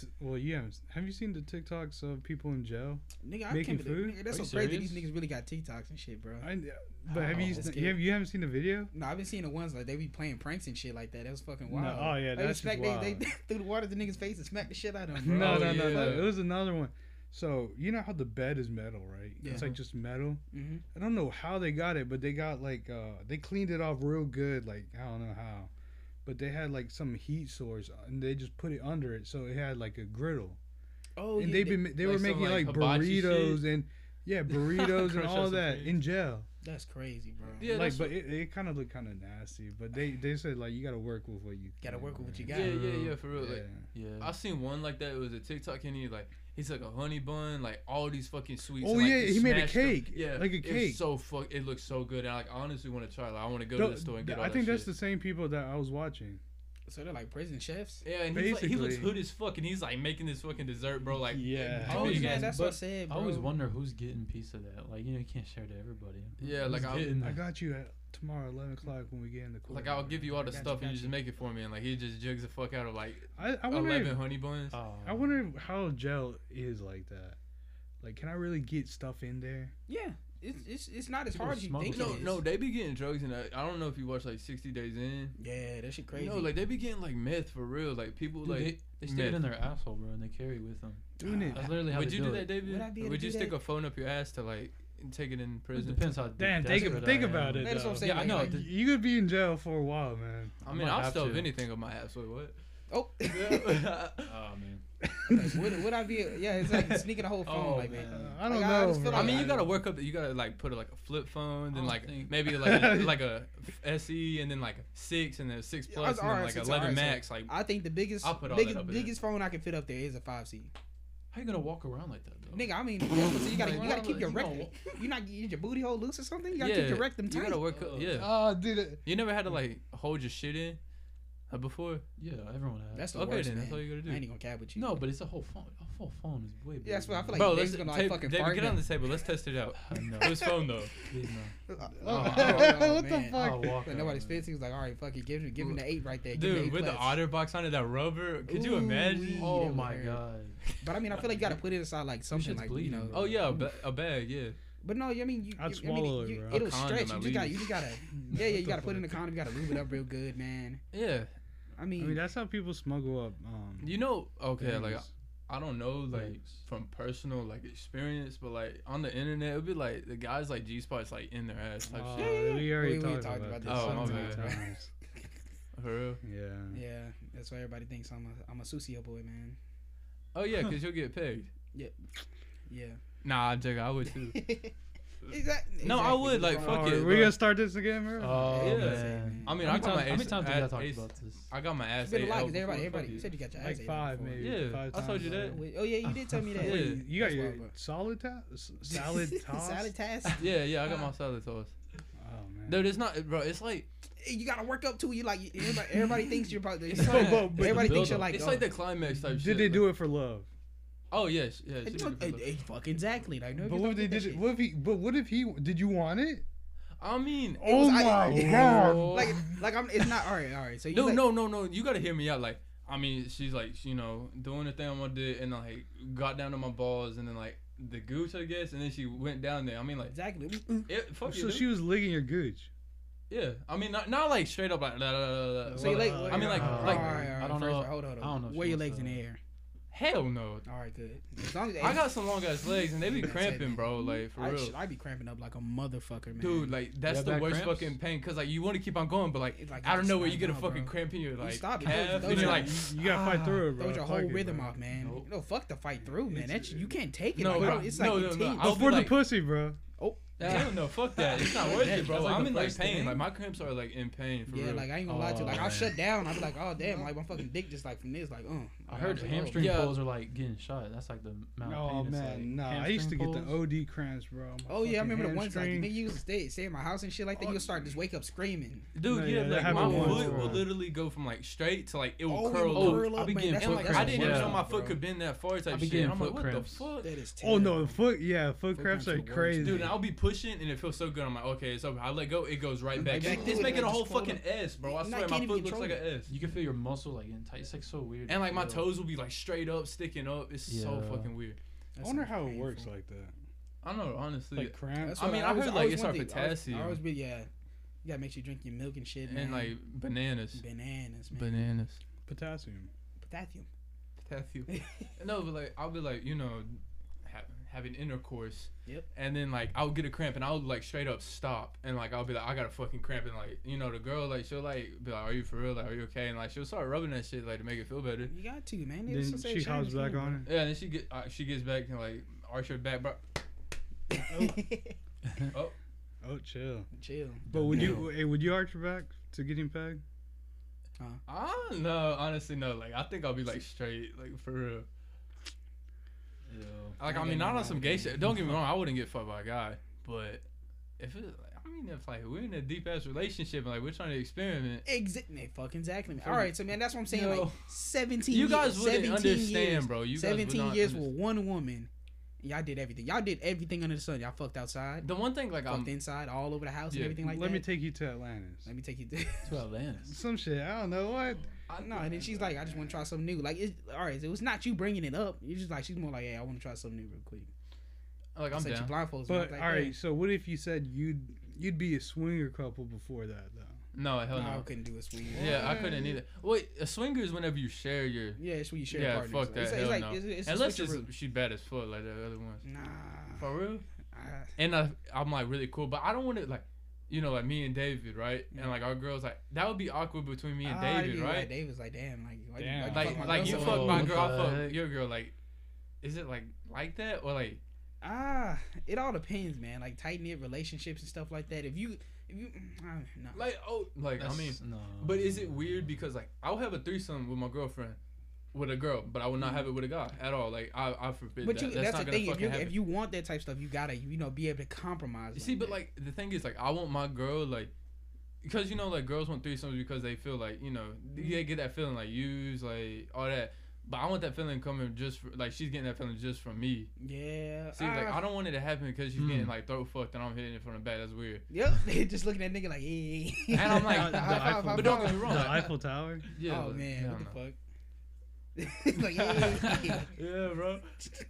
you seen the TikToks of people in jail? Nigga, I making can't believe. food? Nigga, that's Are so you crazy. These serious? niggas really got TikToks and shit, bro. But have you That's you haven't seen the video? No, I've been seeing the ones like they be playing pranks and shit like that. That was fucking No, wild. oh, yeah, they that's smack, just they wild. threw the water at the nigga's face and smacked the shit out of him. No, Bro. no. yeah. It was another one. So you know how the bed is metal, right? Yeah. It's like just metal. Mm-hmm. I don't know how they got it, but they got like they cleaned it off real good. Like I don't know how, but they had like some heat source and they just put it under it, so it had like a griddle. Oh, And yeah, they like were some, making like, like hibachi burritos shit? and burritos and Crunch all up some that cheese. in jail. that's crazy, bro. Yeah, like, that's but it kind of looked kind of nasty. But they said like you got to work with what you Gotta can, work with what you man. got. yeah, for real. Yeah. Like Yeah. I seen one like that. It was a TikTok and he's like a honey bun, like all these fucking sweets. Oh, and, like, yeah, they he made a smashed them. cake, Yeah, like a it's cake. so it looks so good. And I honestly want to try. Like I want to go Tho- to the store and get all I that think that's shit. the same people that I was watching. So they're like prison chefs. Yeah, and he looks Basically. hood as fuck, and he's like making this fucking dessert, bro. Like Yeah. I Oh always- yeah, that's what I but said, I bro. always wonder who's getting a piece of that. Like, you can't share to everybody. Yeah, Who's like, getting I that? got you at tomorrow 11 o'clock when we get in the court. like I'll give you all the Gotcha, stuff and you gotcha. just make it for me, and like he just jugs the fuck out of like I wonder 11 if, honey buns. Oh. I wonder how jail is like that. Like, can I really get stuff in there? Yeah, it's not as People hard as you smuggle think stuff. it is. No, they be getting drugs and I don't know if you watch like 60 Days In. Yeah, that shit crazy. No, like they be getting like meth for real. Like people Dude, like they stick it meth. in their asshole, bro, and they carry with them. Doing it. That's literally how Would they you do that, it. David? Would I be able Would to you do stick that? a phone up your ass to like take it in It prison? depends how Damn, desperate think I am. about it. That's what I'm though. saying. Yeah, I know. Like, The- You could be in jail for a while, man. I mean, might I'll have stuff to. anything up my ass. Wait, what? oh, Oh man. like, would I be? Yeah, it's like sneaking a whole phone, Oh, like man. I don't Like, I know. just feel bro. I mean, I- you gotta work up. You gotta like put like a flip phone, then don't like think- maybe like a SE, and then like a 6, and then a 6 Yeah, plus, and then alright, like 6, 11 alright, so max. Like I think the biggest, I'll put all that biggest, up in there. biggest phone I can fit up there is a 5C. How you gonna walk around like that, though? Nigga, I mean, so you gotta Like, keep your you rectum. know- You not is your booty hole loose or something? You gotta yeah, keep your rectum you tight. gotta work up. Yeah, Oh, dude. you never had to like hold your shit in before. Yeah, everyone has. That's the Okay, worst, then, man. that's all you gotta I ain't do. even gonna cap with you. No, but it's a whole phone. A full phone is way better. Yeah, that's what I feel like. Bro, Dave's let's gonna, like, fucking David, fart get on down. the table. Let's test it out. No. Whose phone though? Please no. Oh, What the man. fuck? I'll walk But nobody's around. fits. He was like, all right, fuck it, give him the 8 right there. Give him Dude, the 8 with the plus. otter box on it, that rubber. Could you Ooh, imagine? wee. Oh That my would hurt. god. But I mean, I feel like you gotta put it inside like something shit's like bleeding, you know. bro. Oh yeah, a bag. Yeah. But no, I mean, you. I'd I swallow mean, it, bro. It'll A condom, stretch. You at just gotta. least. Yeah, you gotta put it in the condom. You gotta lube it up real good, man. Yeah. I I mean, mean, that's how people smuggle up. You know, okay, like things. I don't know, like Thanks. from personal like experience, but like on the internet, it'd be like the guys like G spots like in their ass type Oh, shit. we already We talked talked about about this. this. Oh, so my many bad. times. For real? Yeah. yeah, that's why everybody thinks I'm a sucio boy, man. Oh yeah, cause you'll get pegged. Yeah. Nah, I'm joking. I would too. Exactly. No, I would, like, fuck it. We bro. gonna start this again, bro? Oh Yeah. man. I mean, how I got my many ace- times did I- I talk ace- about this? I got my ass It's been a ate lot out because everybody, before, you fuck said you got your ass Like ate 5 before. maybe. Yeah, 5 I told you times. that. Oh yeah, you did tell me that. Yeah. Wait, you got That's your wild, bro. salad salad toss? Salad task. Yeah, I got my salad toast. Oh man. Dude, it's not, bro. It's like You gotta work up to it. You like everybody thinks you're probably. It's like- everybody thinks you're build-up. like. it's oh, like the climax type shit. Did they like- do it for love? Oh yes, yeah. she did it for love. Fucking exactly. Like, no, But what if they did it? What if he? Did you want it? I mean, Oh my god! like I'm. It's not all right. So you no, like, no. You gotta hear me out. Like, I mean, she's like, you know, doing the thing on my dick, and like got down to my balls, and then like the gooch, I guess, and then she went down there. I mean, like, exactly. fuck you, So dude. she was licking your gooch. Yeah, I mean, not like straight up like. So you like? I mean, like, all like, I don't know. Hold on. I don't know if Wear she your wants legs in to- the air. hell no. All right, good. As long as I got some long ass legs, and they be That's it, cramping, man. bro. Like for real. I be cramping up like a motherfucker, man. Dude, like that's have the back worst cramps? fucking pain, cause like you want to keep on going, but like It's like I don't know where you stop get a now, fucking bro. cramp in your like stop it. calf, Those and you're are- like, You gotta fight through it, bro. throws your Fuck whole it, rhythm bro. off, man. Nope. No, fuck the fight through, man. That you can't take it. No, like, bro. It's like No. intense. I'll But for be the like- pussy, bro. hell no, fuck that. It's not worth it, bro. That's like I'm the in like first pain. thing. Like my cramps are like in pain for Yeah, real. like I ain't gonna lie to you. Like I'll man. shut down. I'll be like, oh damn, like my fucking dick just like from this, like I heard was like, hamstring Yeah. pulls are like getting shot. That's like the amount of Oh pain. It's man, like no. I used to get the hamstring OD cramps, bro. My Oh yeah, I fucking remember the ones like hamstring. nigga used to stay in my house and shit like that. You'll start just wake up screaming. Dude, No, yeah, yeah, that like my happened once, foot bro. will literally go from like straight to like it will Oh, curl it will up. curl I'll be man. getting That's foot what- And that's I what didn't even cramps, know works, my bro. foot could bend that far type I be shit. getting I'm like, foot what cramps. the fuck? That is Oh no, terrible. the foot. Yeah, foot Foot cramps cramps are are the worst. crazy. Dude, and I'll be pushing and it feels so good. I'm like, okay, it's over. I let go, it goes right back. Right back It's to it, making like, a whole just fold fucking S, bro. I And I swear, my can't even foot looks like control an S. You can feel your muscle like getting tight. It's like so weird. And like my to feel. toes will be like straight up, sticking up. It's so Yeah. fucking weird. I wonder how it works like that. I don't know, honestly. Like cramps. That's I what mean, I heard, like, always it's our wanted- potassium. I always be yeah. You gotta make sure you drink your milk and shit, man. And like bananas. bananas, man. Bananas. Potassium. Potassium. Potassium. No, but like I'll be like, you know, having intercourse. Yep. And then like I'll get a cramp and I'll like straight up stop and like I'll be like, I got a fucking cramp, and like, you know, the girl like she'll like be like, are you for real? Like, are you okay? And like she'll start rubbing that shit like to make it feel better. You got to, man. Then she hops back on it. Yeah, and then she gets back and like arch her back, bro. Oh. Oh, chill. Chill. But would you arch your back to getting pegged? I don't know, honestly, no. Like I think I'll be like straight, like for real. Ew. Like I mean, not on some gay shit. Don't get me wrong, I wouldn't get fucked by a guy, but if it, like, I mean, if like we're in a deep ass relationship and like we're trying to experiment, Exactly. Man. All right, so man, that's what I'm saying. Yo. Like 17. you guys years, wouldn't 17 understand, years, bro. You guys 17 would years not for one woman. Y'all did everything. Y'all did everything under the sun. Y'all fucked outside, The one thing, like fucked inside, all over the house Yeah. and everything like Let that. me take you to Atlantis. Let me take you. To Atlantis. Some shit. I don't know what. No, and then she's like, I just want to try something new. Like, all right, it was not you bringing it up. You're just like, she's more like, hey, I want to try something new real quick. like I'm Set down. your blindfolds. But like, all right, so what if you said you'd be a swinger couple before that though? No, hell no, I no. couldn't do a sweet. Yeah, I couldn't either. Wait, a swinger is whenever you share your. Yeah, it's when you share Yeah, partners. fuck that. It's, Hell it's like, no. it's a Unless switcheroo. she bad as fuck like the other ones. Nah. For real. I- And I'm like really cool, but I don't want to like, you know, like me and David, right? And like our girls, like that would be awkward between me and Ah, David, it'd be right? Like, David's like, damn, like, why Damn. you Like, fuck my like girl you so fuck much? my What girl, I the fuck heck? your girl. Like, is it like that or like? It all depends, man. Like tight knit relationships and stuff like that. If you, no. Like I mean, no. but is it weird because like I'll have a threesome with my girlfriend, with a girl, but I will not have it with a guy at all. Like I forbid But that. that's not the gonna thing. fucking happen. If you want that type of stuff, you gotta, be able to compromise. You see, but that. like the thing is, like I want my girl like, because you know, like girls want threesomes because they feel like, you know, they get that feeling like used, like all that. But I want that feeling coming just for, like she's getting that feeling just from me. Yeah. See, like I don't want it to happen because she's getting like throat fucked and I'm hitting it from the back. That's weird. Yep. Just looking at nigga like, hey. And I'm like, But don't get me wrong. The Eiffel Tower. Yeah. Oh like, man, hell what no. the fuck? Like, hey. Yeah, bro.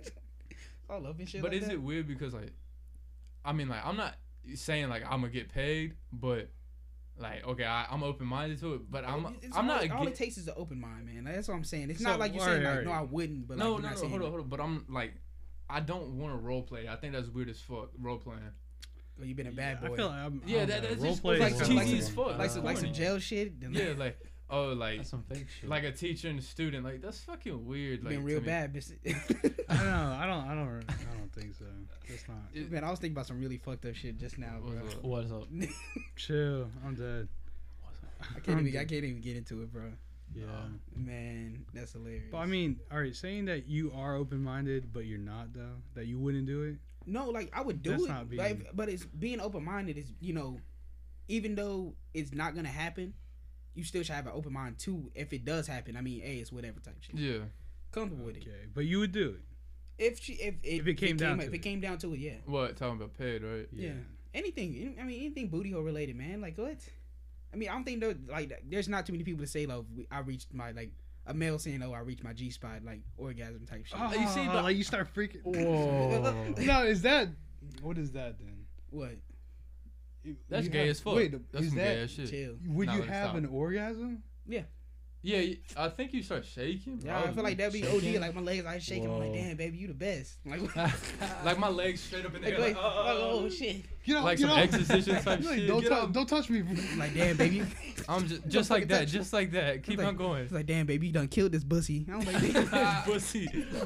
All up and shit. But like is that. it weird because like, I mean, like I'm not saying like I'm gonna get paid, but like okay, I'm open minded to it, but I'm not. All it takes is an open mind, man. Like, that's what I'm saying. It's So, not like you're saying like, alright. no, I wouldn't. But No, like, no, you're not saying hold on. But I'm like, I don't want to role play. I think that's weird as fuck. Role playing. Well, you've been a bad boy. I feel like I'm. Yeah, I don't that's know, just role play like is some- kinda cheesy like as fuck. like some corny. jail shit. Then Yeah, like oh, like That's some fake shit. like a teacher and a student. Like that's fucking weird. Like Been to real me. bad. I don't know. I don't think so. It's not. Man, I was thinking about some really fucked up shit just now, bro. What's up? What's up? Chill. I'm dead. I can't even get into it, bro. Yeah. Man, that's hilarious. But I mean, all right, saying that you are open-minded, but you're not though, that you wouldn't do it. no, like I would do That's it, not being- like, but it's being open minded is even though it's not gonna happen, you still should have an open mind too. If it does happen, I mean, it's whatever type shit. Yeah. Comfortable with it. Okay, but you would do it. If it came down to it, yeah. What talking about paid, right? Yeah. Anything. I mean, anything booty hole related, man. Like what? I mean, I don't think there's not too many people to say like I reached my like a male saying I reached my G spot like orgasm type shit. Oh, You see, but- like you start freaking. Whoa. No, is that? What is that then? What? That's You gay have- as fuck. Wait, That's is some that? gay ass shit. Chill. Would Nah, you let me have stop. an orgasm? Yeah, I think you start shaking. Yeah, I feel like that'd be Shaking? OD. Like my legs, I shaking. I'm like, Whoa. damn, baby, you the best. Like, like my legs straight up in the like, air. like, oh shit. Get up, Like get some up. exorcism type Like, shit. Don't, Get up. don't touch me. Like, damn, baby. I'm just like that, just like that. Keep like- on going. It's like, damn, baby, you done killed this pussy. I was like, damn. Pussy.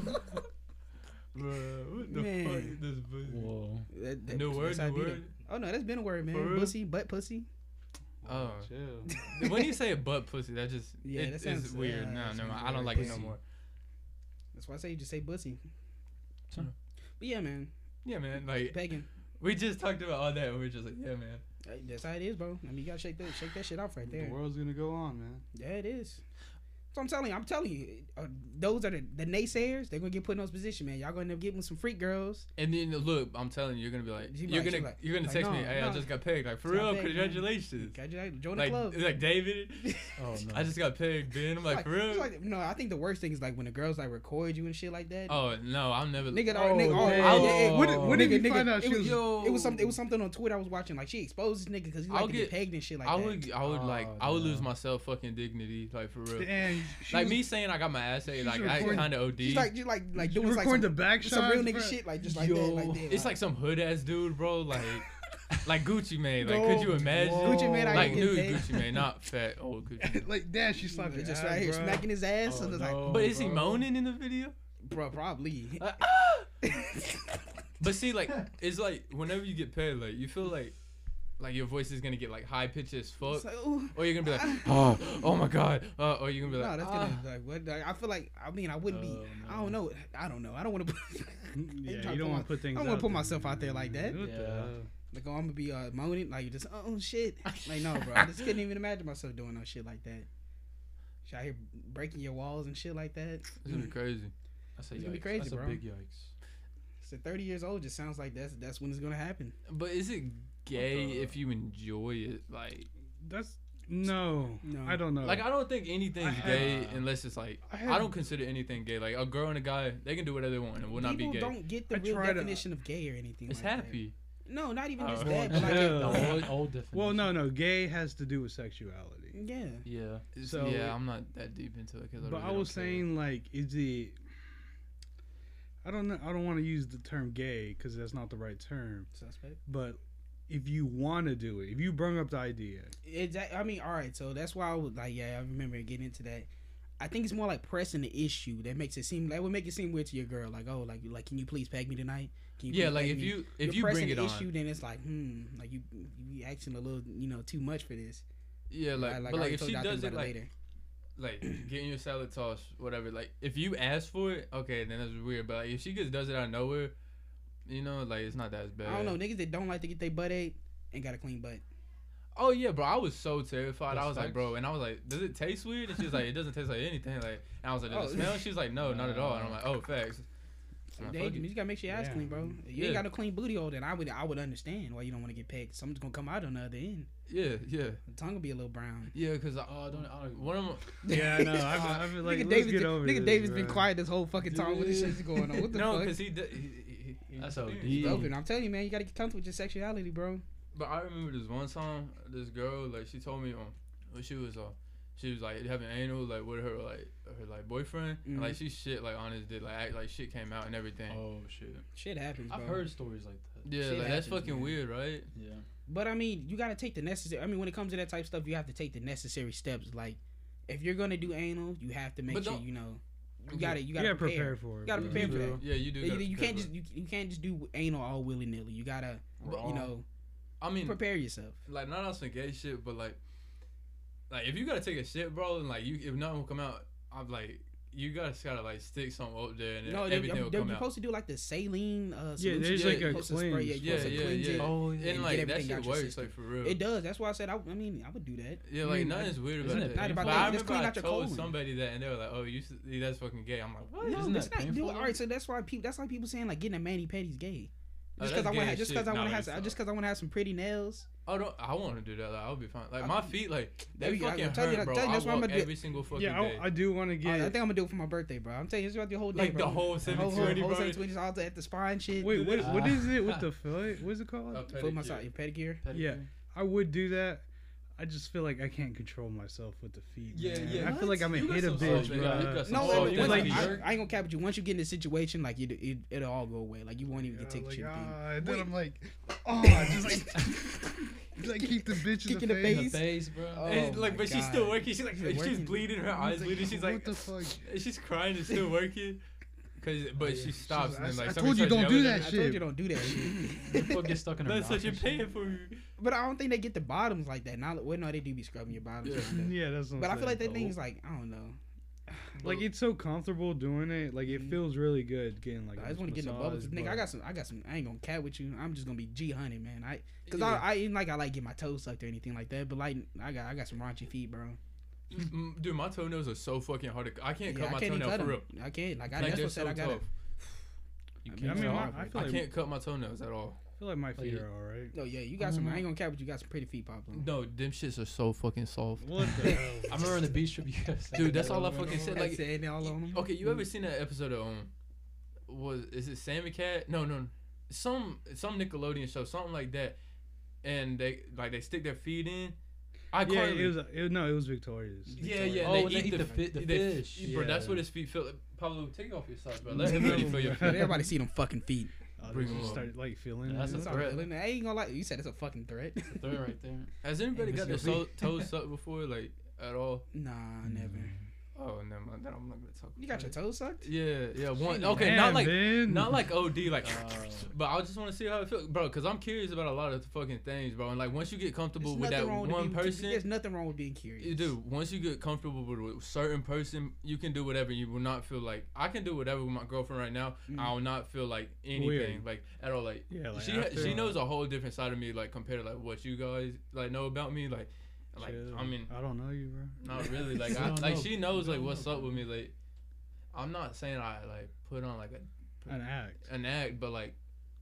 Bro, what the Man. fuck is this pussy? Whoa. New word, that's how I new do word. that. Oh no, that's been a word, For man. real? Pussy, butt pussy. Oh, Chill. when you say a butt pussy, that just Yeah, that sounds- is weird. yeah, No, that no, sounds I don't weird. like it no Pussy. more. That's why I say you just say pussy. Sure. But yeah, man, Yeah, man. Like pegging. we just talked about all that, and we're just like, yeah, man. That's how it is, bro. I mean, you gotta shake that shit off right there. The world's gonna go on, man. Yeah, it is. So I'm telling you, those are the naysayers. They're gonna get put in those positions, man. Y'all gonna end up getting some freak girls. And then look, I'm telling you, you're gonna be like, She you're like- she gonna like- you're gonna like, text me, no, hey, I no. just got pegged. Like for Just got real, pegged, man. congratulations. Join the club. Like David, Oh no. I just got pegged, Ben. I'm like for real. it's like, no, I think the worst thing is like when the girls like record you and shit like that. Oh no, I'm never. Nigga, Oh, nigga, oh, damn. yeah, Oh. What did nigga, you find out? it She was, was. it was something on Twitter I was watching. Like she exposed this nigga because he I'll like to get get- pegged and shit like I that. would Oh, I would lose no. my self fucking dignity, like for real. Damn, she Like was- me saying I got my ass ate, she's like I recording- kind of OD. She's like She doing like recording the some, back some real shots, nigga bro. shit like just like Yo. that. Like that. It's like some hood ass dude, bro. Like Gucci Mane. Like, could you imagine? Whoa. Gucci Mane out Like here new getting Gucci Mane, not fat old Gucci Mane. like, damn, she slapped paid. your Just ass, right here bro. smacking his ass. Oh, and it's like, no. But is he bro. moaning in the video? bro, probably. But see, like, it's like whenever you get paid, like you feel like your voice is gonna get like high pitched as fuck, It's like, ooh. or you're gonna be like, oh my god, or you're gonna be No, like, that's gonna like what? Like, I feel like I mean I wouldn't be. Oh, I don't know. I don't know. I don't want to. put Yeah, you don't want to put things. I don't out want to put there. myself out there like that. What the Yeah. hell? Like, oh, I'm gonna be moaning like just oh shit. Like no, bro. I just couldn't even imagine myself doing no shit like that. Shit out here breaking your walls and shit like that. it's gonna be crazy. That's a It's gonna be yikes. crazy, That's bro. a big yikes. So 30 years old just sounds like that's when it's gonna happen. But is it gay the- if you enjoy it? Like, That's no. No. I don't know. like I don't think anything's I gay had- unless it's like I had- I don't consider anything gay. Like a girl and a guy, they can do whatever they want and it will not be People gay. don't get the I real tried to- definition of gay or anything. It's like happy. That. No, not even just Oh. that. But like, Yeah. The old definition. Well, no. Gay has to do with sexuality. yeah. Yeah. So- yeah, I'm not that deep into it. Cause But really I was don't care. saying, like, is it? I don't know. I don't want to use the term gay because that's not the right term. Suspect. But if you want to do it, if you bring up the idea, Exactly. I mean, all right. So that's why I was like, yeah, I remember getting into that. I think it's more like pressing the issue that makes it seem that would make it seem weird to your girl. Like, oh, like, can you please peg me tonight? Can you Yeah, please like peg if me? you You're bring pressing it the on. issue, then it's like, like you acting a little, too much for this. Yeah, like, I but already like if told she you I'll think does it about like later. getting your salad tossed, whatever. Like if you ask for it, okay, then that's weird. But like if she just does it out of nowhere, like it's not that bad. I don't know, niggas that don't like to get their butt ate ain't got a clean butt. Oh yeah, bro, I was so terrified. That's I was like, facts. bro, and I was like, does it taste weird? And she was like, it doesn't taste like anything. Like, and I was like, does it Oh. smell? She was like, no, not at all. And I'm like, oh, facts. I'm like, They, fuck you it. just gotta make sure your ass Yeah. clean, bro. If you Yeah. ain't got a clean booty hole, then I would understand why you don't want to get pegged. Something's gonna come out on the other end. Yeah, The tongue will be a little brown. yeah, because Oh, I don't. one of my, yeah, I know. I feel like Nigga let's David's get over nigga this, David's been bro. quiet this whole fucking time. What this shit's going on? What the no, fuck? because he That's so OD. Open. I'm telling you, man, you gotta get comfortable with your sexuality, bro. But I remember this one time, this girl, like, she told me when she was like having anal like with her boyfriend, and like she shit like on his dick, like act like shit came out and everything. Oh shit. Shit happens, bro. I've heard stories like that. Yeah, shit like that's happens, fucking man. weird, right? Yeah. But I mean, you gotta take the necessary. I mean, when it comes to that type of stuff, you have to take the necessary steps. Like, if you're gonna do anal, you have to make But sure don't- you know. You Yeah, gotta prepare for it. You gotta Yeah. prepare for that. Yeah, you do. You can't just you can't just do anal all willy nilly. You gotta you know I mean, prepare yourself. like not on some gay shit, but like if you gotta take a shit, bro, and like if nothing will come out, I'm like you gotta like stick something up there and No, everything will they're come out. supposed to do like the saline. Yeah, Solution. there's Yeah, like you're a supposed to spray it, cleanse. you're supposed to Yeah, cleanse yeah. it. Oh, yeah. And get like that everything shit out your works system. like for real. It does. That's why I said I mean I would do that. Yeah, I like mean, nothing's weird isn't about it that. painful? But Not I about that. Just remember clean I out your told colon. somebody that, and they were like, "Oh, that's fucking gay." I'm like, "What?" No, Isn't it's that not. painful, All right, so that's why people saying like getting a mani pedi's gay. Oh, Just that's because I want gay just shit. because I Nah, want to it's have not. just because I want to have some pretty nails. I don't. I want to do that. Like, I'll be fine. Like my feet, like There they you go. fucking I'm telling you, hurt, bro. that's I what I'm walk gonna do. every single fucking Yeah, day. I do want to I get. think I'm gonna do it for my birthday, bro. I'm telling you, it's about the whole day, Like bro. the whole whole 720, bro. 720 all at the spine shit. Wait, what Ah. is it with the foot? What is it called? A Foot pedicure. massage, pedicure. Yeah. I would do that. I just feel like I can't control myself with the feet. Yeah, man. yeah. I feel like I'm a You got hit a some bitch, sauce, bro. man. You got some No, sauce. it's Once like- you I jerk- ain't gonna cap with you. Once you get in the situation, like it'll all go away. Like you won't even get take shit. And then I'm like, just like keep the bitch Kick in the in the face. In the face, bro. Oh, And, like, my but she's God. still working. She's like, She's she's working. bleeding. Her eyes bleeding. She's like, what the fuck? she's crying and still working. But she stops and then like I somebody told you starts don't do yelling that at I her. shit. told you don't do that shit. The foot gets stuck in her That's mouth such a and pain shit. for you. But I don't think they get the bottoms like that. Now, well, no, they do be scrubbing your bottoms. Yeah. like that. Yeah, that's what But I I'm feel like saying. that thing is like I don't know. Like it's so comfortable doing it. Like it feels really good getting like. I just want to get in the bubbles, nigga. I got some. I ain't gonna cat with you. I'm just gonna be G100, man. Cause Yeah. I ain't like I like get my toes sucked or anything like that. But like I got some raunchy feet, bro. Dude, my toenails are so fucking hard. I can't cut my even toenail cut for 'em. real. I can't. Like I Like that's they're what said so I got. tough. You I can't mean, I mean, so I hard, feel I like can't cut my toenails at all. my feet Like- are all right. No, yeah, you got some. I ain't gonna cap with you. You got some pretty feet, Pablo. No, them shits are so fucking soft. What the hell? I remember on the beach trip you guys said Dude, that's that all I over and fucking over. said. Like Like, saying all on them. okay, you ever seen that episode of is it Sammy Cat? No, some Nickelodeon show, something like that. And they stick their feet in. Yeah, it was Victoria's. Yeah, yeah. Oh, they when they eat eat the the they- fish. Bro, that's Yeah. what his feet feel like. Pablo, take off your socks, bro. Let him really feel your feet. Everybody see them fucking feet. Bring Just 'em start like feeling. Yeah, that's it. a threat. I ain't gonna lie. You said it's a fucking threat. Throw it right there. Has anybody Hey, got miss their your toes sucked before, like at all? Nah, never. Oh, never mind. Then I'm not gonna talk. You got your about toes sucked? it. Yeah. One. Damn, Okay, not like man. not like OD, like. But I just want to see how it feels, bro. Cause I'm curious about a lot of fucking things, bro. And like once you get comfortable There's with that nothing wrong one being- person, There's nothing wrong with being curious. dude. Once you get comfortable with a certain person, you can do whatever. You will not feel like I can do whatever with my girlfriend right now. I will not feel like anything, Weird. like at all. Like Yeah, like she after- knows a whole different side of me, like compared to like what you guys like know about me, like Chill. I mean, I don't know you, bro. not really. Like We don't know. she knows We like don't what's know. up with me. Like I'm not saying I like put on like An act. an act, but like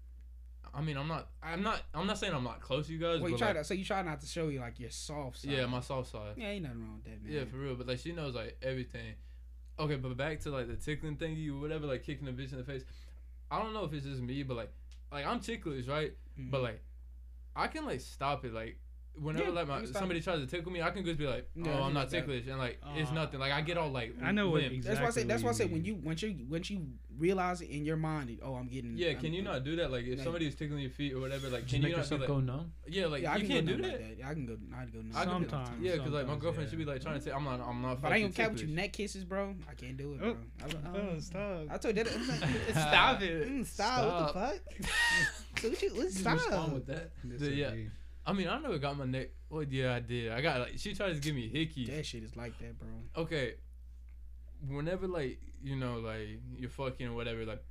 I mean I'm not saying I'm not close to you guys. Well, you but, try like, to try not to show you like your soft side. yeah, my soft side. Yeah, ain't nothing wrong with that, man. Yeah, for real. But like she knows like everything. Okay, but back to like the tickling thingy or whatever, like kicking a bitch in the face. I don't know if it's just me, but like I'm ticklish, right? Mhm. But like I can like stop it. Like whenever Yeah, like you can stop somebody tries to tickle me, I can just be like, Yeah, oh, you I'm not like that. ticklish, and like it's Uh, nothing. Like I get all like I know what limp. exactly. That's why I said what you when mean. once you realize it in your mind, oh, I'm getting. Yeah, can you not do that? Like if Like- somebody is tickling your feet or whatever, like Just can you make not be yourself like, go numb. yeah, like Yeah, I you can can't go do numb that. like that. I can go. I'd go numb. I can- Sometimes. Yeah, because like my Sometimes, girlfriend, yeah. she'd be like trying to say, I'm not. But I ain't fucking gonna cap with you. ticklish. Neck kisses, bro. I can't do it, bro. Oh, stop. I told you that. Stop it. Stop. What the fuck? So what you Just stop? respond with that. Yeah. I mean, I never got my neck. Well, yeah, I did. I got like she tried to give me hickeys. That shit is like that, bro. Okay, whenever like like you're fucking or whatever, like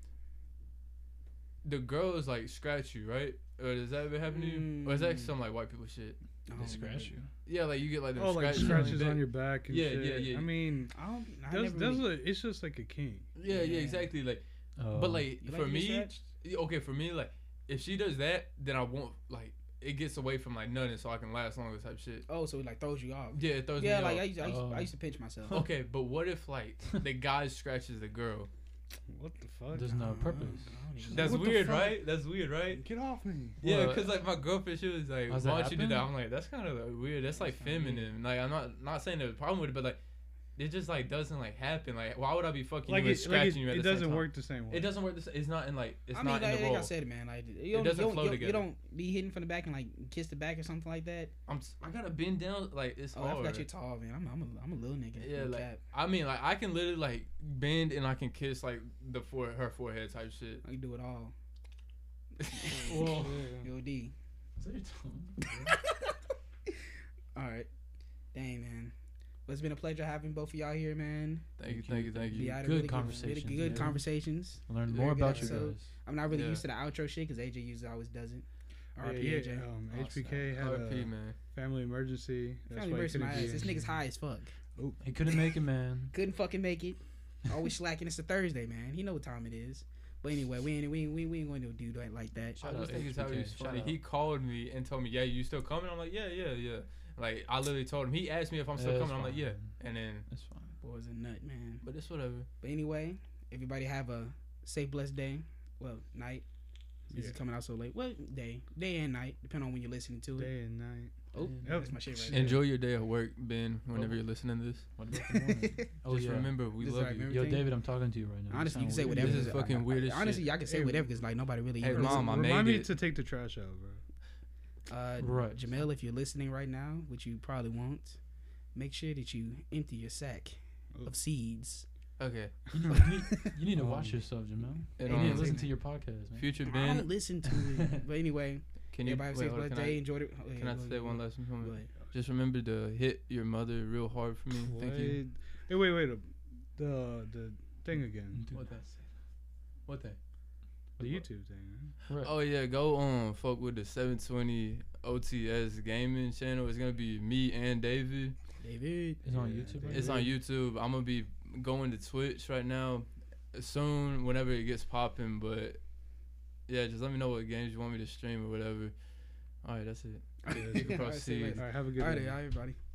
the girls like scratch you, right? Or does that ever happen to you? Or is that some like white people shit? I They don't scratch know. you. Yeah, like you get like them Oh, like scratches, scratches your on back. your back and Yeah, shit. yeah, yeah. I mean, I that's never really, it's just like a kink. Yeah, yeah, Yeah. exactly. Like, Oh. but like you for like to get me, scratched? okay, for me, like if she does that, then I won't like it gets away from like nothing, so I can last longer type shit. Oh, so it like throws you off. Yeah, it throws Yeah, me like off. I used to pinch myself. Okay, but what if like the guy scratches the girl? What the fuck? There's no purpose. I don't even That's know. What the weird, fuck? right? That's weird, right? Get off me. Yeah, What? because like my girlfriend, she was like, Has "Why that don't you do happened? that?" I'm like, "That's kind of like, weird. That's like That's kinda feminine." Like I'm not saying there's a problem with it, but like it just like doesn't like happen. Like, why would I be fucking Like you and scratching you at it the same doesn't time? work the same way. It doesn't work. It's not in like. It's I mean, not in like, the like role. I said, man, like It doesn't flow together. You don't be hitting from the back and like kiss the back or something like that. I gotta bend down. Like it's Oh, hard. I forgot you're tall, man. I'm a little nigga. Yeah, no like cap. I mean, like I can literally like bend and I can kiss like her forehead type shit. I can do it all. Whoa. Yo, D. Is that your tongue? All right. Dang, man. Well, it's been a pleasure having both of y'all here, man. Thank you. We had a Good really conversations, Good yeah. conversations. Learn Very more good about you episode. guys. I'm not really Yeah. used to the outro shit because AJ usually always does it. Yeah, RP yeah, AJ. HBK had RP a man. family emergency. That's Family why he versus my couldn't ass. be This in. nigga's high as fuck. He couldn't make it, man. Couldn't fucking make it. Always slacking. It's a Thursday, man. He know what time it is. But anyway, we ain't going to do that like that. I Shout out just to think it's how HBK. he's Shout funny. out. He called me and told me, "Yeah, you still coming?" I'm like, "Yeah." Like I literally told him. He asked me if I'm still Yeah, coming. it's I'm like, fine, "Yeah," man. and then. That's fine. Boy's a nut, man. But it's whatever. But anyway, everybody have a safe, blessed day. Well, night. This is coming out so late. Well, day and night, depending on when you're listening to it. Day and night. Oh, Yep. that's my shit right there. Enjoy your day at work, Ben. Whenever you're listening to this, What about the morning? Oh, just yeah. remember we This is love like you. every- Yo, everything. David, I'm talking to you right now. Honestly, you can say sound whatever. This is fucking weird as honestly, shit. y'all can say whatever because like nobody really. Hey, even Mom, I Remind made me it. to take the trash out, bro. Right. Jamel, if you're listening right now, which you probably won't, make sure that you empty your sack of seeds. Okay. You need to watch yourself, Jamel. And, You need to um, listen to your podcast, man. Future I Ben, don't listen to it. But anyway, can you? everybody Wait, safe, hold on, blessed can day. I, Enjoy it. can I say one last Go moment? ahead. Just remember to hit your mother real hard for me. Thank you. Hey, wait. The thing again. What that? What that? The YouTube thing, man. Right. Oh yeah, go fuck with the 720 OTS gaming channel. It's gonna be me and David. David. It's on YouTube. Right? It's on YouTube. I'm gonna be going to Twitch right now soon, whenever it gets popping. But yeah, just let me know what games you want me to stream or whatever. All right, that's it. You can All right, proceed. say less. All right, have a good All right, day. everybody.